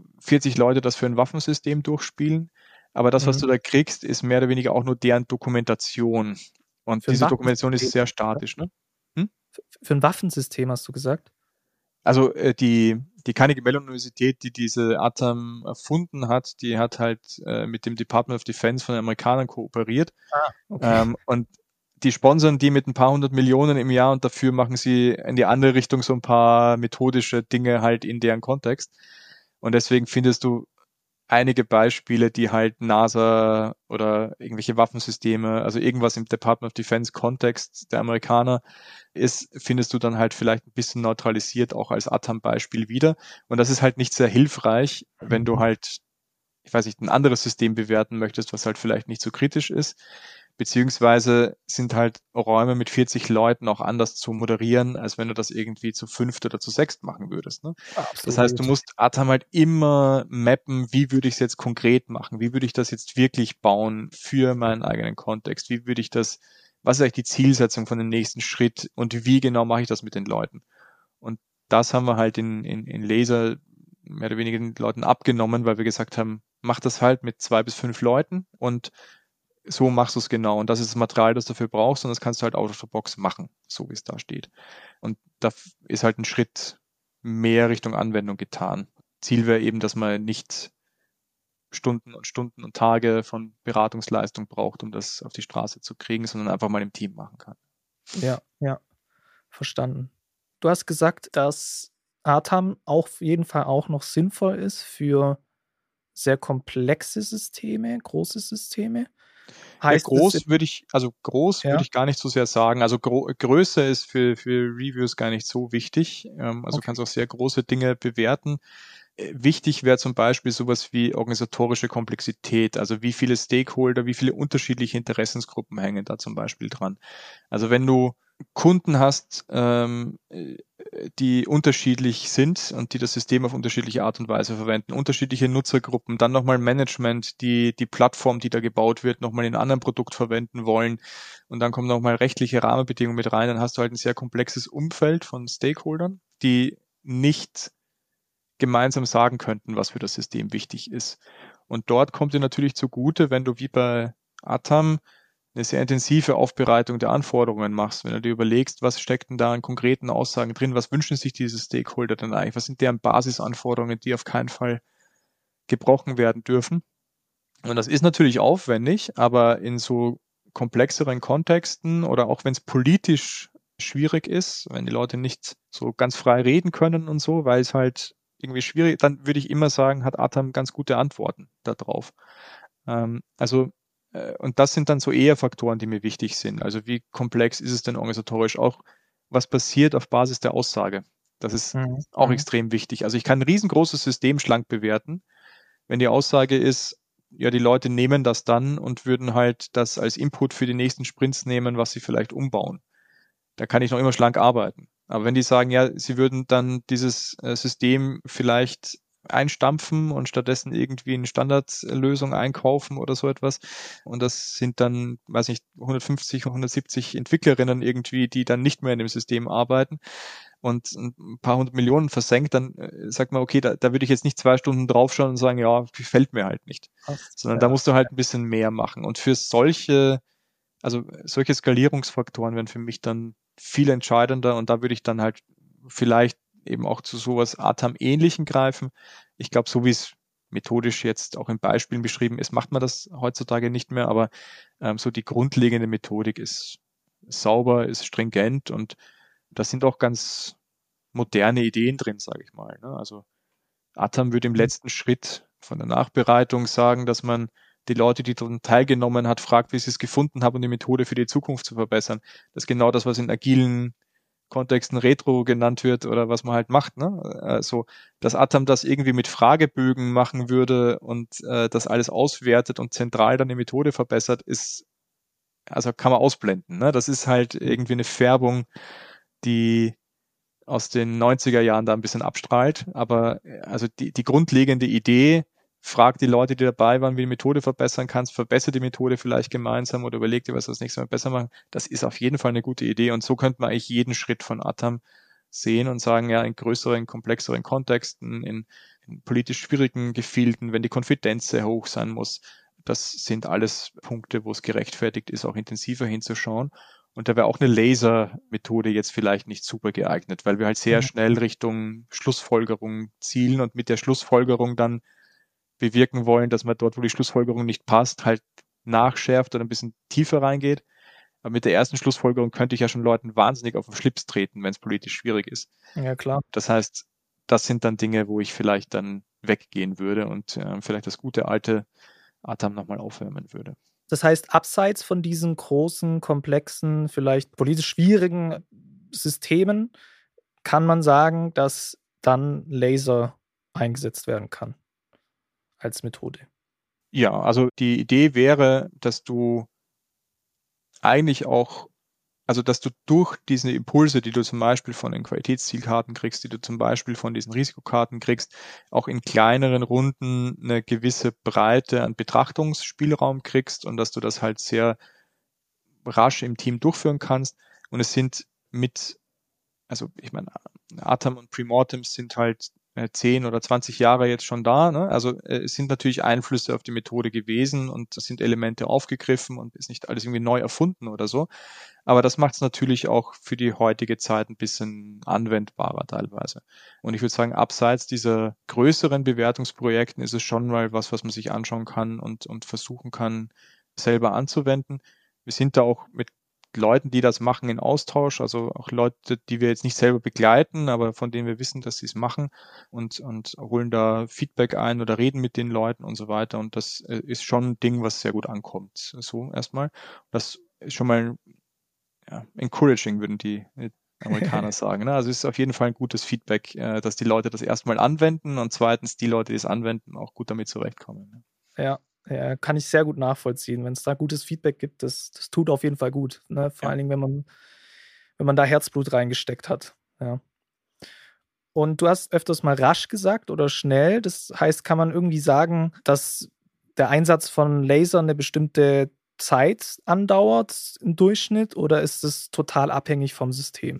40 Leute das für ein Waffensystem durchspielen. Aber das, was Mhm. du da kriegst, ist mehr oder weniger auch nur deren Dokumentation. Und Für ein diese Dokumentation ist Waffensystem, sehr statisch, ne? Hm? für ein Waffensystem hast du gesagt? Also die Carnegie Mellon Universität, die diese ATAM erfunden hat, die hat halt mit dem Department of Defense von den Amerikanern kooperiert. Ah, okay. Und die sponsern die mit ein paar 100 Millionen im Jahr und dafür machen sie in die andere Richtung so ein paar methodische Dinge halt in deren Kontext. Und deswegen findest du einige Beispiele, die halt NASA oder irgendwelche Waffensysteme, also irgendwas im Department of Defense Kontext der Amerikaner ist, findest du dann halt vielleicht ein bisschen neutralisiert auch als ATAM-Beispiel wieder. Und das ist halt nicht sehr hilfreich, wenn du Mhm. halt, ich weiß nicht, ein anderes System bewerten möchtest, was halt vielleicht nicht so kritisch ist. Beziehungsweise sind halt Räume mit 40 Leuten auch anders zu moderieren, als wenn du das irgendwie zu 5 oder zu 6 machen würdest. Ne? Das heißt, du Absolut. musst Atom halt immer mappen, wie würde ich es jetzt konkret machen? Wie würde ich das jetzt wirklich bauen für meinen eigenen Kontext? Wie würde ich das, was ist eigentlich die Zielsetzung von dem nächsten Schritt und wie genau mache ich das mit den Leuten? Und das haben wir halt in Laser mehr oder weniger den Leuten abgenommen, weil wir gesagt haben, mach das halt mit 2 bis 5 Leuten und so machst du es genau. Und das ist das Material, das du dafür brauchst und das kannst du halt out of the box machen, so wie es da steht. Und da ist halt ein Schritt mehr Richtung Anwendung getan. Ziel wäre eben, dass man nicht Stunden und Stunden und Tage von Beratungsleistung braucht, um das auf die Straße zu kriegen, sondern einfach mal im Team machen kann. Ja, ja, verstanden. Du hast gesagt, dass ATAM auf jeden Fall auch noch sinnvoll ist für sehr komplexe Systeme, große Systeme. Ja, Heißt es groß würde ja, ich gar nicht so sehr sagen. Also Größe ist für Reviews gar nicht so wichtig. Also okay. kannst auch sehr große Dinge bewerten. Wichtig wäre zum Beispiel sowas wie organisatorische Komplexität, also wie viele Stakeholder, wie viele unterschiedliche Interessensgruppen hängen da zum Beispiel dran. Also wenn du Kunden hast, die unterschiedlich sind und die das System auf unterschiedliche Art und Weise verwenden, unterschiedliche Nutzergruppen, dann nochmal Management, die Plattform, die da gebaut wird, nochmal in einem anderen Produkt verwenden wollen und dann kommen nochmal rechtliche Rahmenbedingungen mit rein, dann hast du halt ein sehr komplexes Umfeld von Stakeholdern, die nicht gemeinsam sagen könnten, was für das System wichtig ist. Und dort kommt dir natürlich zugute, wenn du wie bei Atom eine sehr intensive Aufbereitung der Anforderungen machst, wenn du dir überlegst, was steckt denn da an konkreten Aussagen drin, was wünschen sich diese Stakeholder denn eigentlich, was sind deren Basisanforderungen, die auf keinen Fall gebrochen werden dürfen. Und das ist natürlich aufwendig, aber in so komplexeren Kontexten oder auch wenn es politisch schwierig ist, wenn die Leute nicht so ganz frei reden können und so, weil es halt irgendwie schwierig, dann würde ich immer sagen, hat Atom ganz gute Antworten darauf. Also und das sind dann so eher Faktoren, die mir wichtig sind. Also wie komplex ist es denn organisatorisch? Auch was passiert auf Basis der Aussage? Das ist auch extrem wichtig. Also ich kann ein riesengroßes System schlank bewerten, wenn die Aussage ist, ja, die Leute nehmen das dann und würden halt das als Input für die nächsten Sprints nehmen, was sie vielleicht umbauen. Da kann ich noch immer schlank arbeiten. Aber wenn die sagen, ja, sie würden dann dieses System vielleicht einstampfen und stattdessen irgendwie eine Standardlösung einkaufen oder so etwas. Und das sind dann, weiß nicht, 150, 170 Entwicklerinnen irgendwie, die dann nicht mehr in dem System arbeiten und ein paar hundert Millionen versenkt, dann sagt man, okay, da würde ich jetzt nicht 2 Stunden draufschauen und sagen, ja, gefällt mir halt nicht. Sondern da musst du halt ein bisschen mehr machen. Und für solche Skalierungsfaktoren wären für mich dann viel entscheidender und da würde ich dann halt vielleicht eben auch zu sowas Atam-ähnlichen greifen. Ich glaube, so wie es methodisch jetzt auch in Beispielen beschrieben ist, macht man das heutzutage nicht mehr, aber so die grundlegende Methodik ist sauber, ist stringent und da sind auch ganz moderne Ideen drin, sage ich mal. Ne? Also Atam würde im letzten Schritt von der Nachbereitung sagen, dass man die Leute, die daran teilgenommen hat, fragt, wie sie es gefunden haben, um die Methode für die Zukunft zu verbessern. Das ist genau das, was in agilen Kontexten Retro genannt wird oder was man halt macht. Ne? Also, dass Atom das irgendwie mit Fragebögen machen würde und das alles auswertet und zentral dann die Methode verbessert, also kann man ausblenden. Ne? Das ist halt irgendwie eine Färbung, die aus den 90er Jahren da ein bisschen abstrahlt. Aber also die grundlegende Idee, frag die Leute, die dabei waren, wie die Methode verbessern kannst, verbessere die Methode vielleicht gemeinsam oder überleg dir, was du das nächste Mal besser machen. Das ist auf jeden Fall eine gute Idee. Und so könnte man eigentlich jeden Schritt von Atom sehen und sagen, ja, in größeren, komplexeren Kontexten, in politisch schwierigen Gefilden, wenn die Konfidenz sehr hoch sein muss, das sind alles Punkte, wo es gerechtfertigt ist, auch intensiver hinzuschauen. Und da wäre auch eine Laser-Methode jetzt vielleicht nicht super geeignet, weil wir halt sehr schnell Richtung Schlussfolgerung zielen und mit der Schlussfolgerung dann bewirken wollen, dass man dort, wo die Schlussfolgerung nicht passt, halt nachschärft oder ein bisschen tiefer reingeht. Aber mit der ersten Schlussfolgerung könnte ich ja schon Leuten wahnsinnig auf den Schlips treten, wenn es politisch schwierig ist. Ja, klar. Das heißt, das sind dann Dinge, wo ich vielleicht dann weggehen würde und vielleicht das gute alte Atom nochmal aufwärmen würde. Das heißt, abseits von diesen großen, komplexen, vielleicht politisch schwierigen Systemen kann man sagen, dass dann Laser eingesetzt werden kann als Methode. Ja, also die Idee wäre, dass du eigentlich auch, also dass du durch diese Impulse, die du zum Beispiel von den Qualitätszielkarten kriegst, die du zum Beispiel von diesen Risikokarten kriegst, auch in kleineren Runden eine gewisse Breite an Betrachtungsspielraum kriegst und dass du das halt sehr rasch im Team durchführen kannst. Und es sind also ich meine, Atom und Premortems sind halt 10 oder 20 Jahre jetzt schon da. Ne? Also es sind natürlich Einflüsse auf die Methode gewesen und es sind Elemente aufgegriffen und ist nicht alles irgendwie neu erfunden oder so. Aber das macht es natürlich auch für die heutige Zeit ein bisschen anwendbarer teilweise. Und ich würde sagen, abseits dieser größeren Bewertungsprojekten ist es schon mal was man sich anschauen kann und versuchen kann, selber anzuwenden. Wir sind da auch mit Leuten, die das machen, in Austausch, also auch Leute, die wir jetzt nicht selber begleiten, aber von denen wir wissen, dass sie es machen und holen da Feedback ein oder reden mit den Leuten und so weiter. Und das ist schon ein Ding, was sehr gut ankommt. So erstmal. Das ist schon mal encouraging, würden die Amerikaner sagen. Ne? Also es ist auf jeden Fall ein gutes Feedback, dass die Leute das erstmal anwenden und zweitens die Leute, die es anwenden, auch gut damit zurechtkommen. Ne? Ja, kann ich sehr gut nachvollziehen. Wenn es da gutes Feedback gibt, das tut auf jeden Fall gut. Ne? Vor allen Dingen, wenn man wenn man da Herzblut reingesteckt hat. Ja. Und du hast öfters mal rasch gesagt oder schnell. Das heißt, kann man irgendwie sagen, dass der Einsatz von Lasern eine bestimmte Zeit andauert im Durchschnitt oder ist es total abhängig vom System?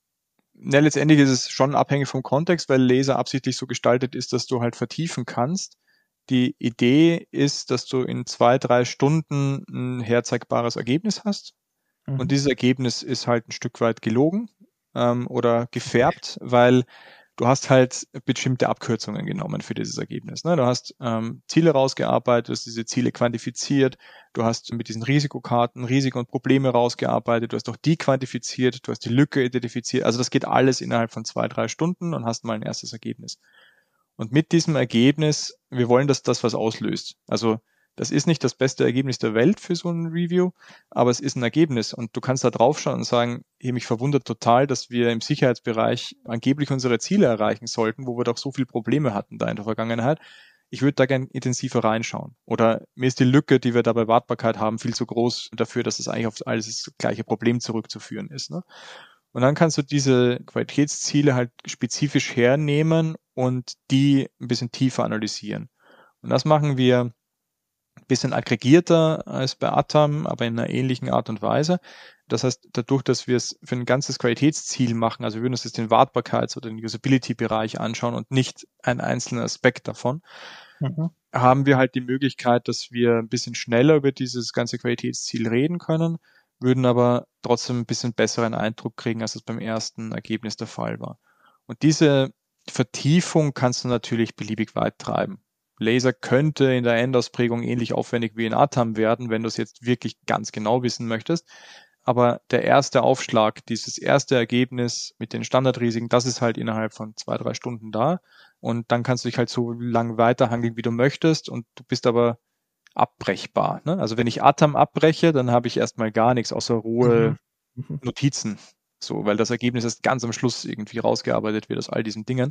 Ja, letztendlich ist es schon abhängig vom Kontext, weil Laser absichtlich so gestaltet ist, dass du halt vertiefen kannst. Die Idee ist, dass du in 2-3 Stunden ein herzeigbares Ergebnis hast. Und Mhm. dieses Ergebnis ist halt ein Stück weit gelogen oder gefärbt, weil du hast halt bestimmte Abkürzungen genommen für dieses Ergebnis. Ne? Du hast Ziele rausgearbeitet, du hast diese Ziele quantifiziert, du hast mit diesen Risikokarten Risiken und Probleme rausgearbeitet, du hast auch die quantifiziert, du hast die Lücke identifiziert. Also das geht alles innerhalb von 2-3 Stunden und hast mal ein erstes Ergebnis. Und mit diesem Ergebnis, wir wollen, dass das was auslöst. Also das ist nicht das beste Ergebnis der Welt für so ein Review, aber es ist ein Ergebnis. Und du kannst da draufschauen und sagen, hey, mich verwundert total, dass wir im Sicherheitsbereich angeblich unsere Ziele erreichen sollten, wo wir doch so viele Probleme hatten da in der Vergangenheit. Ich würde da gern intensiver reinschauen. Oder mir ist die Lücke, die wir da bei Wartbarkeit haben, viel zu groß dafür, dass es eigentlich auf alles das gleiche Problem zurückzuführen ist. Ne? Und dann kannst du diese Qualitätsziele halt spezifisch hernehmen und die ein bisschen tiefer analysieren. Und das machen wir ein bisschen aggregierter als bei Atom, aber in einer ähnlichen Art und Weise. Das heißt, dadurch, dass wir es für ein ganzes Qualitätsziel machen, also wir würden uns jetzt den Wartbarkeits- oder den Usability-Bereich anschauen und nicht einen einzelnen Aspekt davon, Mhm. haben wir halt die Möglichkeit, dass wir ein bisschen schneller über dieses ganze Qualitätsziel reden können, würden aber trotzdem ein bisschen besseren Eindruck kriegen, als es beim ersten Ergebnis der Fall war. Und diese Vertiefung kannst du natürlich beliebig weit treiben. Laser könnte in der Endausprägung ähnlich aufwendig wie in Atom werden, wenn du es jetzt wirklich ganz genau wissen möchtest. Aber der erste Aufschlag, dieses erste Ergebnis mit den Standardrisiken, das ist halt innerhalb von 2-3 Stunden da. Und dann kannst du dich halt so lang weiterhangeln, wie du möchtest. Und du bist aber abbrechbar. Ne? Also wenn ich Atom abbreche, dann habe ich erstmal gar nichts außer Mhm. Ruhe Mhm. Notizen. So, weil das Ergebnis erst ganz am Schluss irgendwie rausgearbeitet wird aus all diesen Dingen.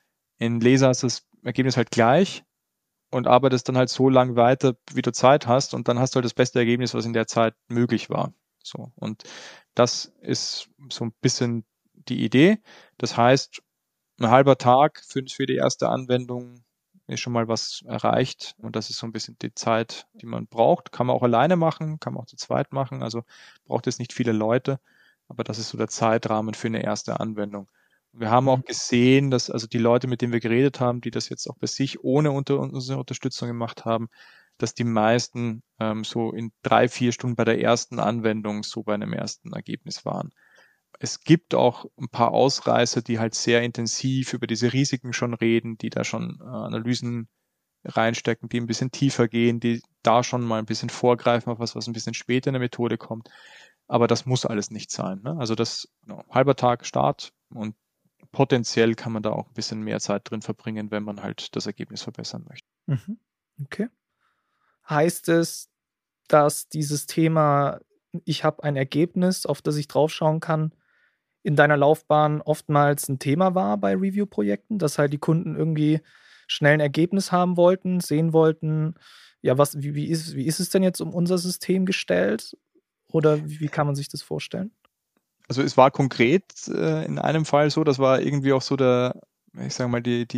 In Laser ist das Ergebnis halt gleich und arbeitest dann halt so lang weiter, wie du Zeit hast. Und dann hast du halt das beste Ergebnis, was in der Zeit möglich war. So. Und das ist so ein bisschen die Idee. Das heißt, ein halber Tag für die erste Anwendung ist schon mal was erreicht. Und das ist so ein bisschen die Zeit, die man braucht. Kann man auch alleine machen, kann man auch zu zweit machen. Also braucht es nicht viele Leute. Aber das ist so der Zeitrahmen für eine erste Anwendung. Wir haben auch gesehen, dass also die Leute, mit denen wir geredet haben, die das jetzt auch bei sich ohne unsere Unterstützung gemacht haben, dass die meisten so in 3-4 Stunden bei der ersten Anwendung so bei einem ersten Ergebnis waren. Es gibt auch ein paar Ausreißer, die halt sehr intensiv über diese Risiken schon reden, die da schon Analysen reinstecken, die ein bisschen tiefer gehen, die da schon mal ein bisschen vorgreifen auf was ein bisschen später in der Methode kommt. Aber das muss alles nicht sein. Ne? Also das halber Tag Start und potenziell kann man da auch ein bisschen mehr Zeit drin verbringen, wenn man halt das Ergebnis verbessern möchte. Mhm. Okay. Heißt es, dass dieses Thema, ich habe ein Ergebnis, auf das ich draufschauen kann, in deiner Laufbahn oftmals ein Thema war bei Review-Projekten, dass halt die Kunden irgendwie schnell ein Ergebnis haben wollten, sehen wollten, ja, wie ist es denn jetzt um unser System gestellt? Oder wie kann man sich das vorstellen? Also es war konkret in einem Fall so, das war irgendwie auch so ich sage mal,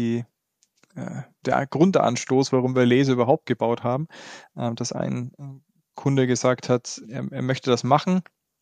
der Grundanstoß, warum wir Laser überhaupt gebaut haben, dass ein Kunde gesagt hat, er möchte das machen,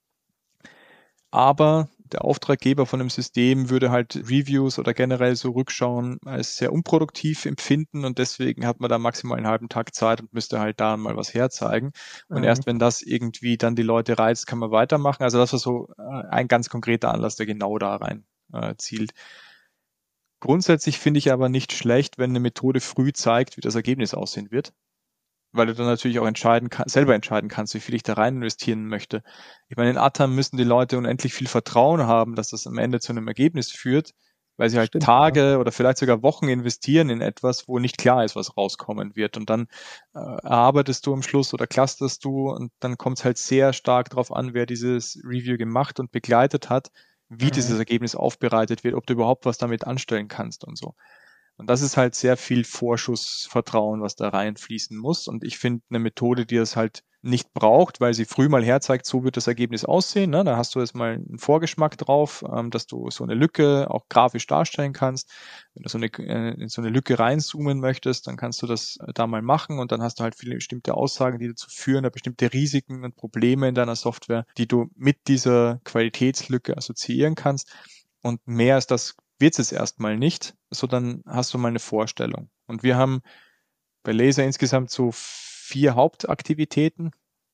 aber der Auftraggeber von dem System würde halt Reviews oder generell so Rückschauen als sehr unproduktiv empfinden und deswegen hat man da maximal einen halben Tag Zeit und müsste halt da mal was herzeigen. Und Mhm. erst wenn das irgendwie dann die Leute reizt, kann man weitermachen. Also das war so ein ganz konkreter Anlass, der genau da rein zielt. Grundsätzlich finde ich aber nicht schlecht, wenn eine Methode früh zeigt, wie das Ergebnis aussehen wird, weil du dann natürlich auch selber entscheiden kannst, wie viel ich da rein investieren möchte. Ich meine, in Atom müssen die Leute unendlich viel Vertrauen haben, dass das am Ende zu einem Ergebnis führt, weil sie halt Stimmt, ja. Tage oder vielleicht sogar Wochen investieren in etwas, wo nicht klar ist, was rauskommen wird. Und dann erarbeitest du am Schluss oder clusterst du und dann kommt es halt sehr stark darauf an, wer dieses Review gemacht und begleitet hat, wie Mhm. dieses Ergebnis aufbereitet wird, ob du überhaupt was damit anstellen kannst und so. Und das ist halt sehr viel Vorschussvertrauen, was da reinfließen muss. Und ich finde eine Methode, die das halt nicht braucht, weil sie früh mal herzeigt, so wird das Ergebnis aussehen. Ne? Da hast du jetzt mal einen Vorgeschmack drauf, dass du so eine Lücke auch grafisch darstellen kannst. Wenn du in so eine Lücke reinzoomen möchtest, dann kannst du das da mal machen und dann hast du halt viele bestimmte Aussagen, die dazu führen, bestimmte Risiken und Probleme in deiner Software, die du mit dieser Qualitätslücke assoziieren kannst. Und mehr als das wird es jetzt erstmal nicht, so dann hast du mal eine Vorstellung. Und wir haben bei Laser insgesamt so 4 Hauptaktivitäten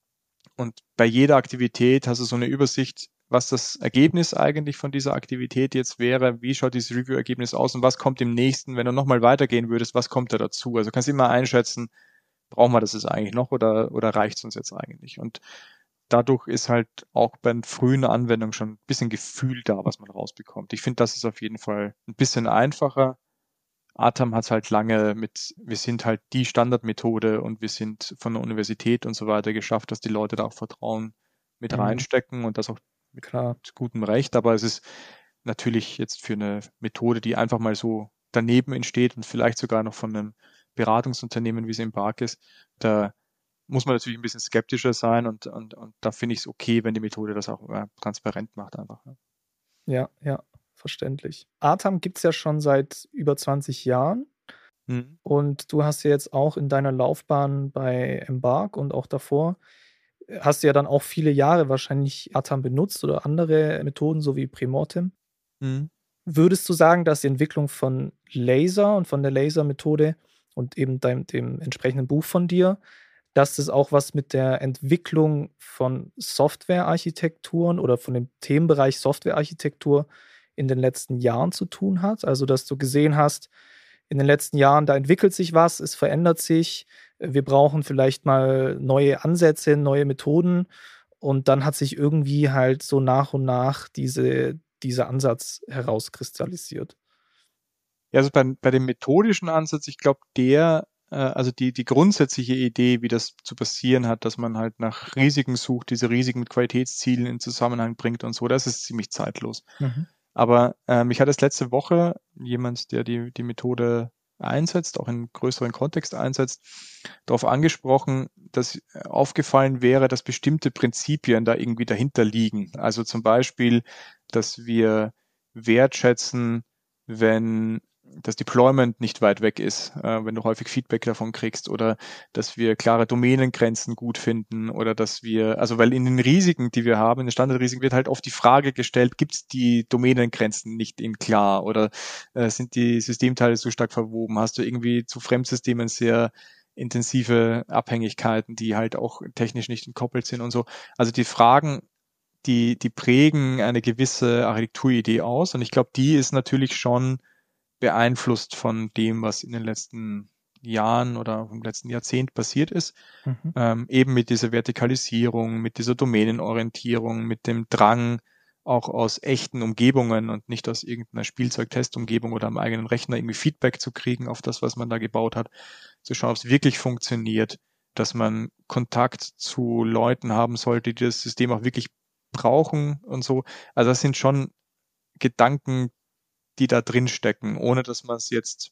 und bei jeder Aktivität hast du so eine Übersicht, was das Ergebnis eigentlich von dieser Aktivität jetzt wäre, wie schaut dieses Review-Ergebnis aus und was kommt im nächsten, wenn du nochmal weitergehen würdest, was kommt da dazu? Also kannst du immer einschätzen, brauchen wir das jetzt eigentlich noch oder reicht es uns jetzt eigentlich? Und dadurch ist halt auch bei den frühen Anwendungen schon ein bisschen Gefühl da, was man rausbekommt. Ich finde, das ist auf jeden Fall ein bisschen einfacher. ATAM hat es halt lange wir sind halt die Standardmethode und wir sind von der Universität und so weiter geschafft, dass die Leute da auch Vertrauen mit reinstecken und das auch mit gutem Recht. Aber es ist natürlich jetzt für eine Methode, die einfach mal so daneben entsteht und vielleicht sogar noch von einem Beratungsunternehmen, wie es Embark ist, da muss man natürlich ein bisschen skeptischer sein und da finde ich es okay, wenn die Methode das auch transparent macht einfach. Ja, verständlich. ATAM gibt es ja schon seit über 20 Jahren. Und du hast ja jetzt auch in deiner Laufbahn bei Embark und auch davor, hast du ja dann auch viele Jahre wahrscheinlich ATAM benutzt oder andere Methoden, so wie Premortem. Würdest du sagen, dass die Entwicklung von Laser und von der Laser-Methode und eben dem entsprechenden Buch von dir, dass das auch was mit der Entwicklung von Softwarearchitekturen oder von dem Themenbereich Softwarearchitektur in den letzten Jahren zu tun hat? Also, dass du gesehen hast, in den letzten Jahren, da entwickelt sich was, es verändert sich, wir brauchen vielleicht mal neue Ansätze, neue Methoden und dann hat sich irgendwie halt so nach und nach dieser Ansatz herauskristallisiert. Ja, also bei dem methodischen Ansatz, ich glaube, also die grundsätzliche Idee, wie das zu passieren hat, dass man halt nach Risiken sucht, diese Risiken mit Qualitätszielen in Zusammenhang bringt und so, das ist ziemlich zeitlos. Aber mich hat es letzte Woche jemand, der die Methode einsetzt, auch in größeren Kontext einsetzt, darauf angesprochen, dass aufgefallen wäre, dass bestimmte Prinzipien da irgendwie dahinter liegen. Also zum Beispiel, dass wir wertschätzen, wenn das Deployment nicht weit weg ist, wenn du häufig Feedback davon kriegst oder dass wir klare Domänengrenzen gut finden oder dass also weil in den Risiken, die wir haben, in den Standardrisiken wird halt oft die Frage gestellt, gibt es die Domänengrenzen nicht in klar oder sind die Systemteile so stark verwoben? Hast du irgendwie zu Fremdsystemen sehr intensive Abhängigkeiten, die halt auch technisch nicht entkoppelt sind und so. Also die Fragen, die prägen eine gewisse Architekturidee aus und ich glaube, die ist natürlich schon beeinflusst von dem, was in den letzten Jahren oder im letzten Jahrzehnt passiert ist. Eben mit dieser Vertikalisierung, mit dieser Domänenorientierung, mit dem Drang, auch aus echten Umgebungen und nicht aus irgendeiner Spielzeug-Testumgebung oder am eigenen Rechner irgendwie Feedback zu kriegen auf das, was man da gebaut hat, zu schauen, ob es wirklich funktioniert, dass man Kontakt zu Leuten haben sollte, die das System auch wirklich brauchen und so. Also das sind schon Gedanken, die da drin stecken, ohne dass man es jetzt,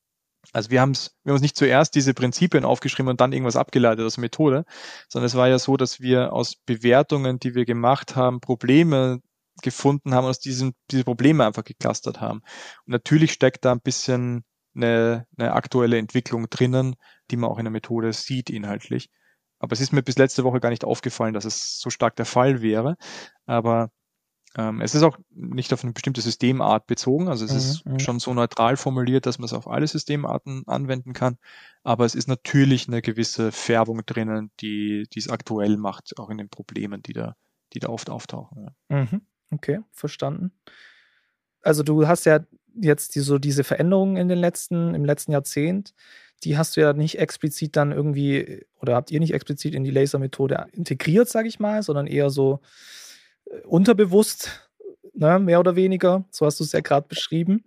also wir haben uns nicht zuerst diese Prinzipien aufgeschrieben und dann irgendwas abgeleitet aus der Methode, sondern es war ja so, dass wir aus Bewertungen, die wir gemacht haben, Probleme gefunden haben, aus diese Probleme einfach geclustert haben. Und natürlich steckt da ein bisschen eine aktuelle Entwicklung drinnen, die man auch in der Methode sieht inhaltlich. Aber es ist mir bis letzte Woche gar nicht aufgefallen, dass es so stark der Fall wäre. Aber es ist auch nicht auf eine bestimmte Systemart bezogen, also es ist schon so neutral formuliert, dass man es auf alle Systemarten anwenden kann, aber es ist natürlich eine gewisse Färbung drinnen, die es aktuell macht, auch in den Problemen, die da oft auftauchen. Ja. Okay, verstanden. Also du hast ja jetzt diese Veränderungen im letzten Jahrzehnt, die hast du ja nicht explizit dann irgendwie oder habt ihr nicht explizit in die Laser-Methode integriert, sage ich mal, sondern eher so unterbewusst, ne, mehr oder weniger. So hast du es ja gerade beschrieben.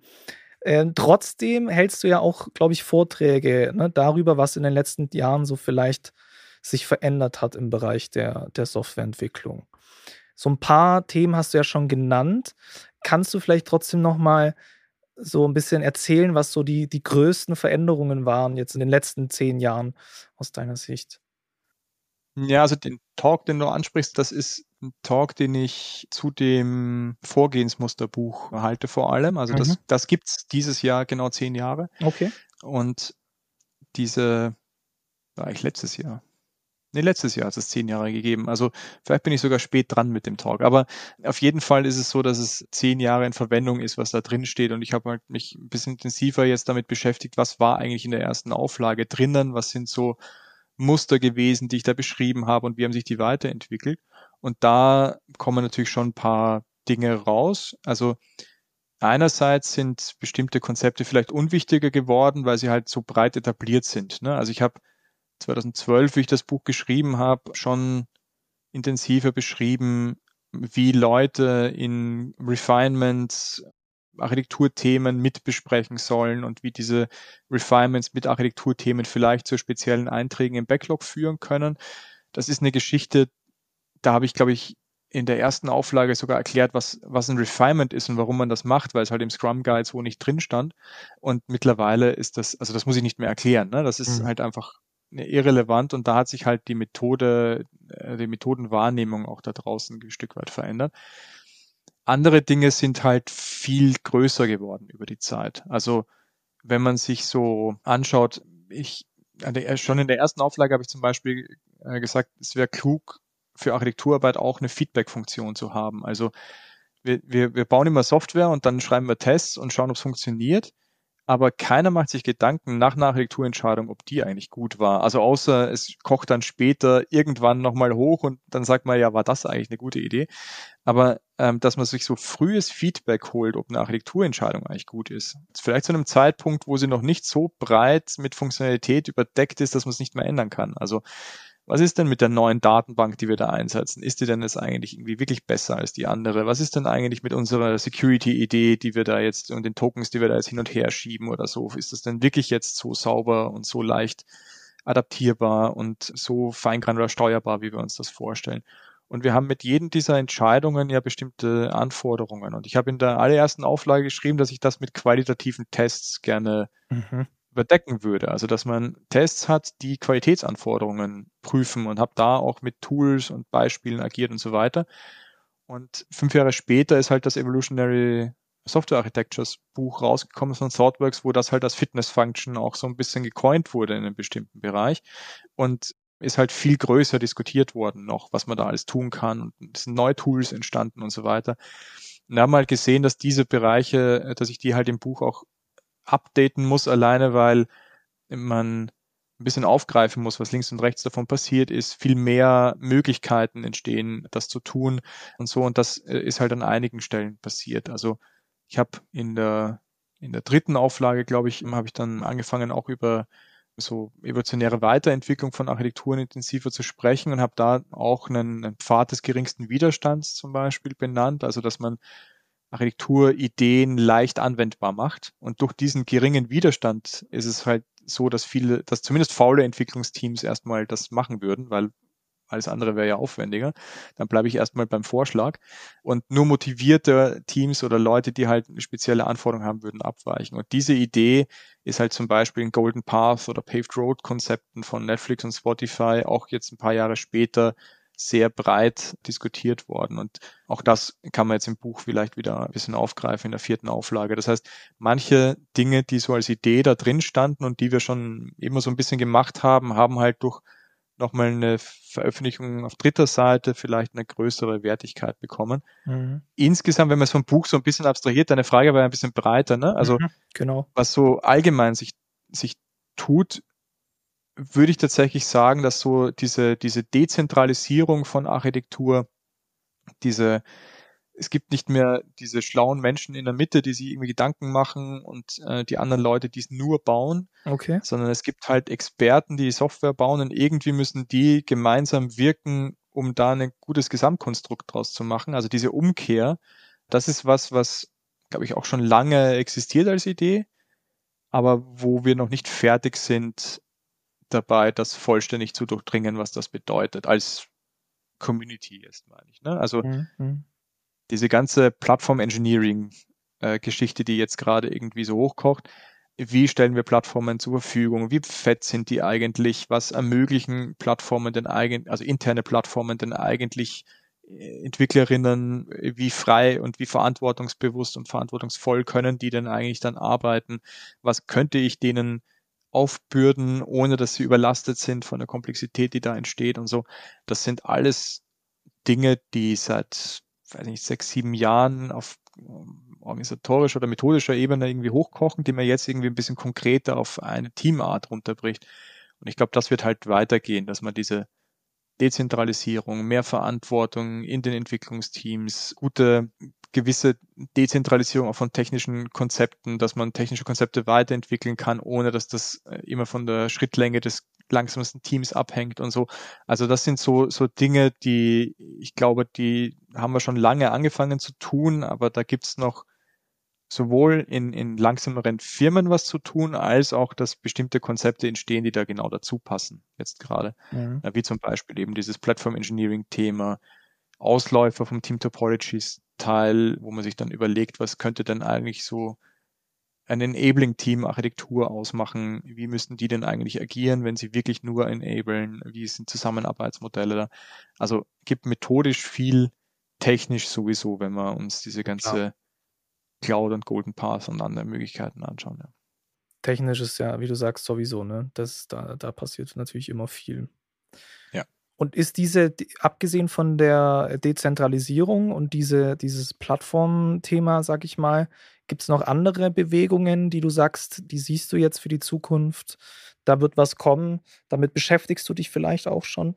Trotzdem hältst du ja auch, glaube ich, Vorträge, ne, darüber, was in den letzten Jahren so vielleicht sich verändert hat im Bereich der Softwareentwicklung. So ein paar Themen hast du ja schon genannt. Kannst du vielleicht trotzdem noch mal so ein bisschen erzählen, was so die größten Veränderungen waren jetzt in den letzten 10 Jahren aus deiner Sicht? Ja, also den Talk, den du ansprichst, das ist ein Talk, den ich zu dem Vorgehensmusterbuch halte vor allem. Also Mhm. das gibt's dieses Jahr genau 10 Jahre. Okay. Und diese war ich letztes Jahr. Nee, letztes Jahr hat es 10 Jahre gegeben. Also vielleicht bin ich sogar spät dran mit dem Talk. Aber auf jeden Fall ist es so, dass es 10 Jahre in Verwendung ist, was da drin steht. Und ich habe halt mich ein bisschen intensiver jetzt damit beschäftigt, was war eigentlich in der ersten Auflage drinnen, was sind so Muster gewesen, die ich da beschrieben habe und wie haben sich die weiterentwickelt. Und da kommen natürlich schon ein paar Dinge raus. Also einerseits sind bestimmte Konzepte vielleicht unwichtiger geworden, weil sie halt so breit etabliert sind. Ne? Also ich habe 2012, wie ich das Buch geschrieben habe, schon intensiver beschrieben, wie Leute in Refinements Architekturthemen mitbesprechen sollen und wie diese Refinements mit Architekturthemen vielleicht zu speziellen Einträgen im Backlog führen können. Das ist eine Geschichte, da habe ich, glaube ich, in der ersten Auflage sogar erklärt, was ein Refinement ist und warum man das macht, weil es halt im Scrum Guide so nicht drin stand. Und mittlerweile ist das, also das muss ich nicht mehr erklären, ne? Das ist halt einfach irrelevant und da hat sich halt die Methodenwahrnehmung auch da draußen ein Stück weit verändert. Andere Dinge sind halt viel größer geworden über die Zeit. Also wenn man sich so anschaut, schon in der ersten Auflage habe ich zum Beispiel gesagt, es wäre klug für Architekturarbeit auch eine Feedback-Funktion zu haben. Also wir bauen immer Software und dann schreiben wir Tests und schauen, ob es funktioniert. Aber keiner macht sich Gedanken nach einer Architekturentscheidung, ob die eigentlich gut war. Also außer es kocht dann später irgendwann nochmal hoch und dann sagt man, ja, war das eigentlich eine gute Idee? Aber dass man sich so frühes Feedback holt, ob eine Architekturentscheidung eigentlich gut ist. Vielleicht zu einem Zeitpunkt, wo sie noch nicht so breit mit Funktionalität überdeckt ist, dass man es nicht mehr ändern kann. Also was ist denn mit der neuen Datenbank, die wir da einsetzen? Ist die denn jetzt eigentlich irgendwie wirklich besser als die andere? Was ist denn eigentlich mit unserer Security-Idee, die wir da jetzt und den Tokens, die wir da jetzt hin und her schieben oder so? Ist das denn wirklich jetzt so sauber und so leicht adaptierbar und so feingranular steuerbar, wie wir uns das vorstellen? Und wir haben mit jedem dieser Entscheidungen ja bestimmte Anforderungen. Und ich habe in der allerersten Auflage geschrieben, dass ich das mit qualitativen Tests gerne überdecken würde. Also dass man Tests hat, die Qualitätsanforderungen prüfen und habe da auch mit Tools und Beispielen agiert und so weiter. Und 5 Jahre später ist halt das Evolutionary Software Architectures Buch rausgekommen von ThoughtWorks, wo das halt als Fitness Function auch so ein bisschen gecoint wurde in einem bestimmten Bereich und ist halt viel größer diskutiert worden noch, was man da alles tun kann und es sind neue Tools entstanden und so weiter. Und wir haben halt gesehen, dass diese Bereiche, dass ich die halt im Buch auch updaten muss, alleine weil man ein bisschen aufgreifen muss, was links und rechts davon passiert ist, viel mehr Möglichkeiten entstehen, das zu tun und so. Und das ist halt an einigen Stellen passiert. Also ich habe in der dritten Auflage, glaube ich, habe ich dann angefangen, auch über so evolutionäre Weiterentwicklung von Architekturen intensiver zu sprechen und habe da auch einen Pfad des geringsten Widerstands zum Beispiel benannt, also dass man Architekturideen leicht anwendbar macht. Und durch diesen geringen Widerstand ist es halt so, dass zumindest faule Entwicklungsteams erstmal das machen würden, weil alles andere wäre ja aufwendiger. Dann bleibe ich erstmal beim Vorschlag. Und nur motivierte Teams oder Leute, die halt eine spezielle Anforderung haben, würden abweichen. Und diese Idee ist halt zum Beispiel in Golden Path oder Paved Road Konzepten von Netflix und Spotify auch jetzt ein paar Jahre später sehr breit diskutiert worden. Und auch das kann man jetzt im Buch vielleicht wieder ein bisschen aufgreifen in der 4. Auflage. Das heißt, manche Dinge, die so als Idee da drin standen und die wir schon immer so ein bisschen gemacht haben, haben halt durch nochmal eine Veröffentlichung auf dritter Seite vielleicht eine größere Wertigkeit bekommen. Insgesamt, wenn man es vom Buch so ein bisschen abstrahiert, deine Frage war ja ein bisschen breiter, ne? Also genau. was so allgemein sich tut, würde ich tatsächlich sagen, dass so diese Dezentralisierung von Architektur, es gibt nicht mehr diese schlauen Menschen in der Mitte, die sich irgendwie Gedanken machen und die anderen Leute, die es nur bauen, Okay. sondern es gibt halt Experten, die Software bauen und irgendwie müssen die gemeinsam wirken, um da ein gutes Gesamtkonstrukt draus zu machen. Also diese Umkehr, das ist was, glaube ich, auch schon lange existiert als Idee, aber wo wir noch nicht fertig sind, dabei, das vollständig zu durchdringen, was das bedeutet, als Community jetzt meine ich. Ne? Also diese ganze Plattform-Engineering-Geschichte, die jetzt gerade irgendwie so hochkocht, wie stellen wir Plattformen zur Verfügung, wie fett sind die eigentlich, was ermöglichen Plattformen denn eigentlich, also interne Plattformen denn eigentlich Entwicklerinnen, wie frei und wie verantwortungsbewusst und verantwortungsvoll können die denn eigentlich dann arbeiten, was könnte ich denen aufbürden, ohne dass sie überlastet sind von der Komplexität, die da entsteht und so. Das sind alles Dinge, die seit, weiß nicht, 6, 7 Jahren auf organisatorischer oder methodischer Ebene irgendwie hochkochen, die man jetzt irgendwie ein bisschen konkreter auf eine Teamart runterbricht. Und ich glaube, das wird halt weitergehen, dass man diese Dezentralisierung, mehr Verantwortung in den Entwicklungsteams, gute gewisse Dezentralisierung auch von technischen Konzepten, dass man technische Konzepte weiterentwickeln kann, ohne dass das immer von der Schrittlänge des langsamsten Teams abhängt und so. Also das sind so Dinge, die ich glaube, die haben wir schon lange angefangen zu tun, aber da gibt's noch sowohl in langsameren Firmen was zu tun, als auch, dass bestimmte Konzepte entstehen, die da genau dazu passen, jetzt gerade. Mhm. Wie zum Beispiel eben dieses Platform Engineering Thema, Ausläufer vom Team Topologies Teil, wo man sich dann überlegt, was könnte denn eigentlich so ein Enabling-Team-Architektur ausmachen? Wie müssten die denn eigentlich agieren, wenn sie wirklich nur enablen? Wie sind Zusammenarbeitsmodelle da? Also gibt methodisch viel, technisch sowieso, wenn wir uns diese ganze Cloud und Golden Path und andere Möglichkeiten anschauen. Ja. Technisch ist ja, wie du sagst, sowieso, ne? Da passiert natürlich immer viel. Ja. Und ist abgesehen von der Dezentralisierung und dieses Plattformthema, sag ich mal, gibt es noch andere Bewegungen, die du sagst, die siehst du jetzt für die Zukunft? Da wird was kommen. Damit beschäftigst du dich vielleicht auch schon?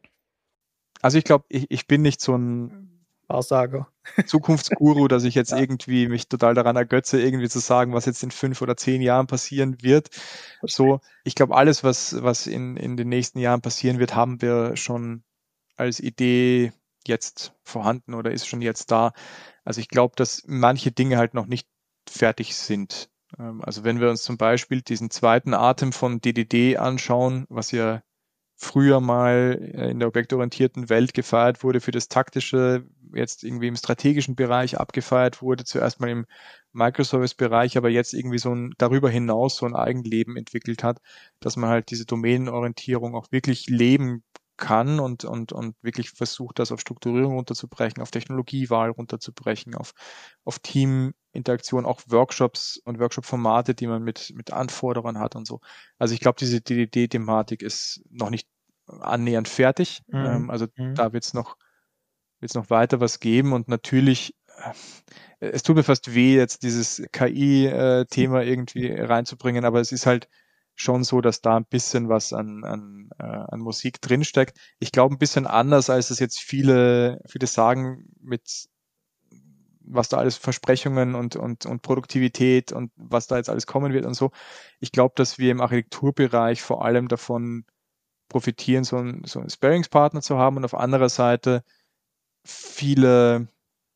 Also ich glaube, ich bin nicht so ein Aussage. Zukunftsguru, dass ich jetzt irgendwie mich total daran ergötze, irgendwie zu sagen, was jetzt in 5 oder 10 Jahren passieren wird. So, ich glaube, alles, was in den nächsten Jahren passieren wird, haben wir schon als Idee jetzt vorhanden oder ist schon jetzt da. Also ich glaube, dass manche Dinge halt noch nicht fertig sind. Also wenn wir uns zum Beispiel diesen zweiten Atem von DDD anschauen, was ja früher mal in der objektorientierten Welt gefeiert wurde für das Taktische, jetzt irgendwie im strategischen Bereich abgefeiert wurde, zuerst mal im Microservice-Bereich, aber jetzt irgendwie so ein darüber hinaus so ein Eigenleben entwickelt hat, dass man halt diese Domänenorientierung auch wirklich leben kann und wirklich versucht, das auf Strukturierung runterzubrechen, auf Technologiewahl runterzubrechen, auf Teaminteraktion, auch Workshops und Workshop-Formate, die man mit Anforderern hat und so. Also ich glaube, diese DDD-Thematik ist noch nicht annähernd fertig. Also da wird's noch weiter was geben und natürlich, es tut mir fast weh, jetzt dieses KI-Thema irgendwie reinzubringen, aber es ist halt schon so, dass da ein bisschen was an Musik drinsteckt. Ich glaube, ein bisschen anders, als es jetzt viele sagen, mit was da alles Versprechungen und Produktivität und was da jetzt alles kommen wird und so. Ich glaube, dass wir im Architekturbereich vor allem davon profitieren, so einen Sparringspartner zu haben und auf anderer Seite viele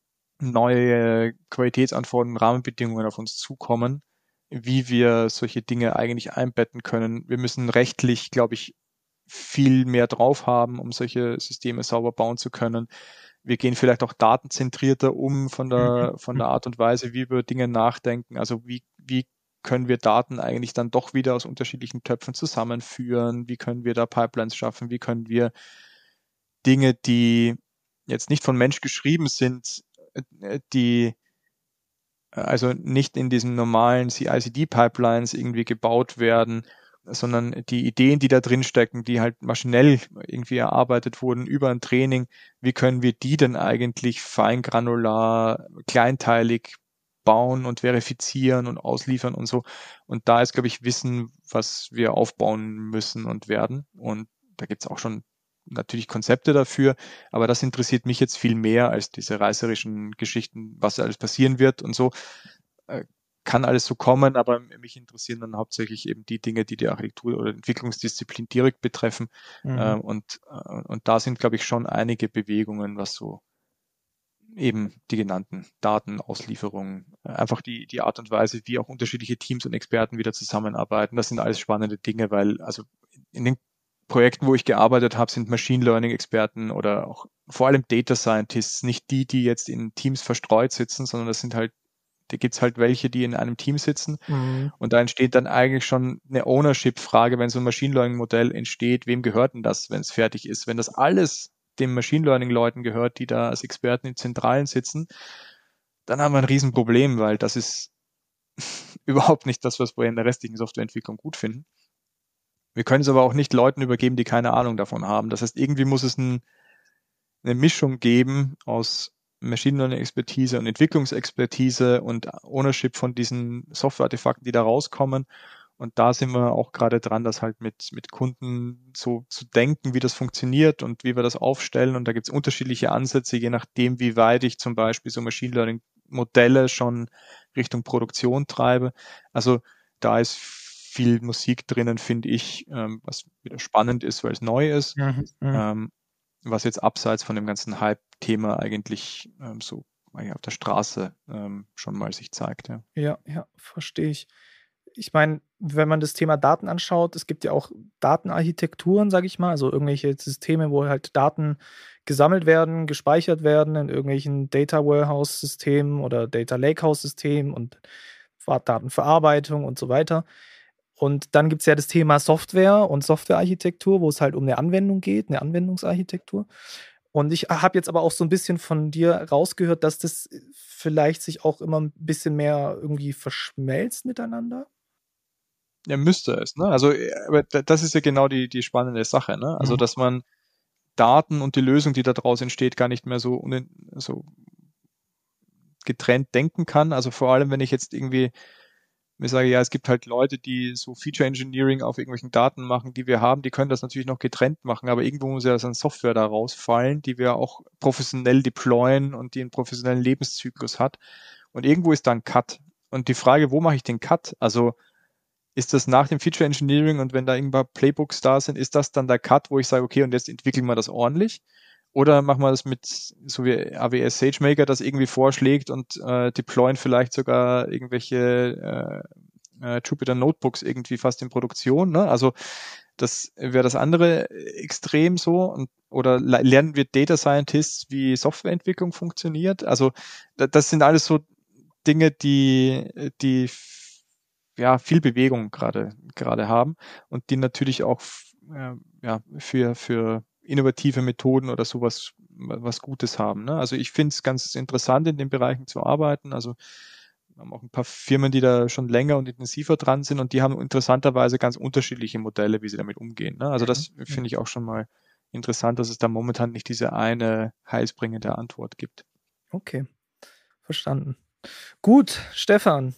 neue Qualitätsanforderungen, Rahmenbedingungen auf uns zukommen, wie wir solche Dinge eigentlich einbetten können. Wir müssen rechtlich, glaube ich, viel mehr drauf haben, um solche Systeme sauber bauen zu können. Wir gehen vielleicht auch datenzentrierter um von der Art und Weise, wie wir über Dinge nachdenken. Also wie können wir Daten eigentlich dann doch wieder aus unterschiedlichen Töpfen zusammenführen? Wie können wir da Pipelines schaffen? Wie können wir Dinge, die jetzt nicht von Mensch geschrieben sind, die also nicht in diesen normalen CI/CD-Pipelines irgendwie gebaut werden, sondern die Ideen, die da drin stecken, die halt maschinell irgendwie erarbeitet wurden über ein Training, wie können wir die denn eigentlich feingranular, kleinteilig bauen und verifizieren und ausliefern und so. Und da ist, glaube ich, Wissen, was wir aufbauen müssen und werden. Und da gibt's auch schon natürlich Konzepte dafür, aber das interessiert mich jetzt viel mehr als diese reißerischen Geschichten, was alles passieren wird und so. Kann alles so kommen, aber mich interessieren dann hauptsächlich eben die Dinge, die Architektur oder Entwicklungsdisziplin direkt betreffen. Und da sind, glaube ich, schon einige Bewegungen, was so eben die genannten Datenauslieferungen, einfach die Art und Weise, wie auch unterschiedliche Teams und Experten wieder zusammenarbeiten. Das sind alles spannende Dinge, weil also in den Projekten, wo ich gearbeitet habe, sind Machine Learning Experten oder auch vor allem Data Scientists nicht die jetzt in Teams verstreut sitzen, sondern das sind halt da gibt es halt welche, die in einem Team sitzen. Mhm. Und da entsteht dann eigentlich schon eine Ownership-Frage, wenn so ein Machine Learning-Modell entsteht, wem gehört denn das, wenn es fertig ist? Wenn das alles den Machine Learning-Leuten gehört, die da als Experten in Zentralen sitzen, dann haben wir ein Riesenproblem, weil das ist überhaupt nicht das, was wir in der restlichen Softwareentwicklung gut finden. Wir können es aber auch nicht Leuten übergeben, die keine Ahnung davon haben. Das heißt, irgendwie muss es eine Mischung geben aus Machine Learning Expertise und Entwicklungsexpertise und Ownership von diesen Software-Artefakten, die da rauskommen. Und da sind wir auch gerade dran, das halt mit Kunden so zu denken, wie das funktioniert und wie wir das aufstellen. Und da gibt es unterschiedliche Ansätze, je nachdem, wie weit ich zum Beispiel so Machine Learning Modelle schon Richtung Produktion treibe. Also da ist viel Musik drinnen, finde ich, was wieder spannend ist, weil es neu ist, was jetzt abseits von dem ganzen Hype-Thema eigentlich so auf der Straße schon mal sich zeigt. Ja, verstehe ich. Ich meine, wenn man das Thema Daten anschaut, es gibt ja auch Datenarchitekturen, sage ich mal, also irgendwelche Systeme, wo halt Daten gesammelt werden, gespeichert werden in irgendwelchen Data Warehouse-Systemen oder Data Lakehouse-Systemen und Datenverarbeitung und so weiter. Und dann gibt es ja das Thema Software und Softwarearchitektur, wo es halt um eine Anwendung geht, eine Anwendungsarchitektur. Und ich habe jetzt aber auch so ein bisschen von dir rausgehört, dass das vielleicht sich auch immer ein bisschen mehr irgendwie verschmelzt miteinander. Ja, müsste es, ne? Also, aber das ist ja genau die spannende Sache, ne? Also, dass man Daten und die Lösung, die da draus entsteht, gar nicht mehr so getrennt denken kann. Also vor allem, wenn ich jetzt irgendwie mir sage, ja, es gibt halt Leute, die so Feature Engineering auf irgendwelchen Daten machen, die wir haben, die können das natürlich noch getrennt machen, aber irgendwo muss ja so eine Software da rausfallen, die wir auch professionell deployen und die einen professionellen Lebenszyklus hat. Und irgendwo ist da ein Cut. Und die Frage, wo mache ich den Cut? Also ist das nach dem Feature Engineering und wenn da irgendwann Playbooks da sind, ist das dann der Cut, wo ich sage, okay, und jetzt entwickeln wir das ordentlich? Oder machen wir das mit, so wie AWS SageMaker das irgendwie vorschlägt und deployen vielleicht sogar irgendwelche Jupyter Notebooks irgendwie fast in Produktion, ne? Also das wäre das andere Extrem so. Oder lernen wir Data Scientists, wie Softwareentwicklung funktioniert? Also das sind alles so Dinge, die ja viel Bewegung gerade haben und die natürlich auch für innovative Methoden oder sowas was Gutes haben. Ne? Also ich finde es ganz interessant, in den Bereichen zu arbeiten. Also wir haben auch ein paar Firmen, die da schon länger und intensiver dran sind und die haben interessanterweise ganz unterschiedliche Modelle, wie sie damit umgehen. Ne? Also das finde ich auch schon mal interessant, dass es da momentan nicht diese eine heilsbringende Antwort gibt. Okay, verstanden. Gut, Stefan,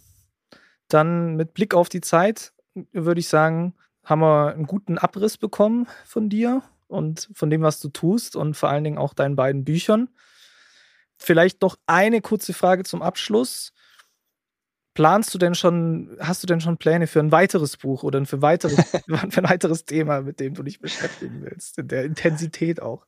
dann mit Blick auf die Zeit würde ich sagen, haben wir einen guten Abriss bekommen von dir und von dem, was du tust und vor allen Dingen auch deinen beiden Büchern. Vielleicht noch eine kurze Frage zum Abschluss. Hast du denn schon Pläne für ein weiteres Buch oder für ein weiteres Thema, mit dem du dich beschäftigen willst, in der Intensität auch?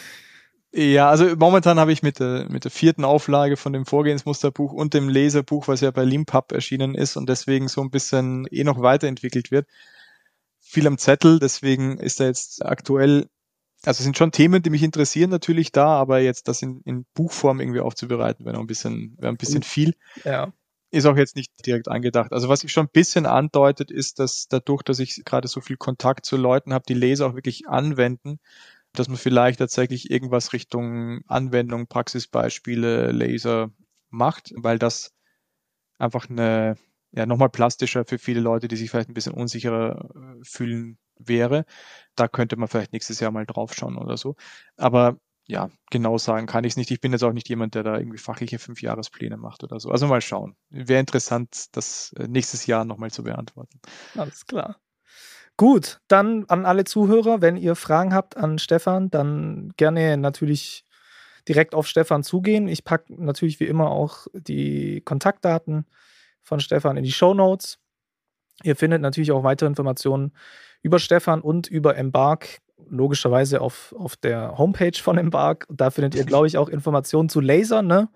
Ja, also momentan habe ich mit der 4. Auflage von dem Vorgehensmusterbuch und dem Leserbuch, was ja bei Leanpub erschienen ist und deswegen so ein bisschen noch weiterentwickelt wird, viel am Zettel. Deswegen ist da jetzt aktuell, also es sind schon Themen, die mich interessieren natürlich da, aber jetzt das in Buchform irgendwie aufzubereiten, wäre ein bisschen viel. Ja. Ist auch jetzt nicht direkt angedacht. Also was sich schon ein bisschen andeutet, ist, dass dadurch, dass ich gerade so viel Kontakt zu Leuten habe, die Laser auch wirklich anwenden, dass man vielleicht tatsächlich irgendwas Richtung Anwendung, Praxisbeispiele, Laser macht, weil das einfach nochmal plastischer für viele Leute, die sich vielleicht ein bisschen unsicherer fühlen, wäre. Da könnte man vielleicht nächstes Jahr mal drauf schauen oder so. Aber ja, genau sagen kann ich es nicht. Ich bin jetzt auch nicht jemand, der da irgendwie fachliche 5-Jahrespläne macht oder so. Also mal schauen. Wäre interessant, das nächstes Jahr nochmal zu beantworten. Alles klar. Gut, dann an alle Zuhörer, wenn ihr Fragen habt an Stefan, dann gerne natürlich direkt auf Stefan zugehen. Ich packe natürlich wie immer auch die Kontaktdaten von Stefan in die Shownotes. Ihr findet natürlich auch weitere Informationen über Stefan und über Embark, logischerweise auf der Homepage von Embark. Da findet ihr, glaube ich, auch Informationen zu Lasern, ne?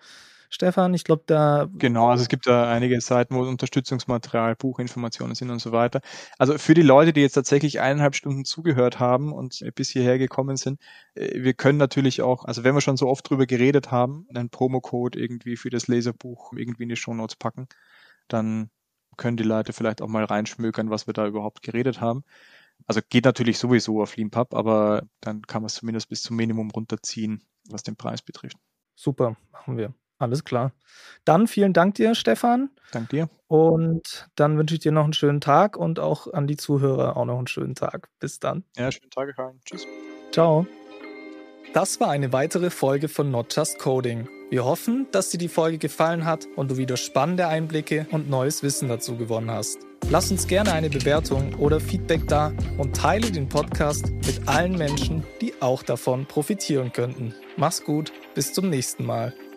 Stefan. Ich glaube, da... Genau, also es gibt da einige Seiten, wo Unterstützungsmaterial, Buchinformationen sind und so weiter. Also für die Leute, die jetzt tatsächlich 1,5 Stunden zugehört haben und bis hierher gekommen sind, wir können natürlich auch, also wenn wir schon so oft drüber geredet haben, einen Promocode irgendwie für das Leserbuch irgendwie in die Shownotes packen, dann können die Leute vielleicht auch mal reinschmökern, was wir da überhaupt geredet haben. Also geht natürlich sowieso auf Leanpub, aber dann kann man es zumindest bis zum Minimum runterziehen, was den Preis betrifft. Super, machen wir. Alles klar. Dann vielen Dank dir, Stefan. Dank dir. Und dann wünsche ich dir noch einen schönen Tag und auch an die Zuhörer auch noch einen schönen Tag. Bis dann. Ja, schönen Tag, Karin. Tschüss. Ciao. Das war eine weitere Folge von Not Just Coding. Wir hoffen, dass dir die Folge gefallen hat und du wieder spannende Einblicke und neues Wissen dazu gewonnen hast. Lass uns gerne eine Bewertung oder Feedback da und teile den Podcast mit allen Menschen, die auch davon profitieren könnten. Mach's gut, bis zum nächsten Mal.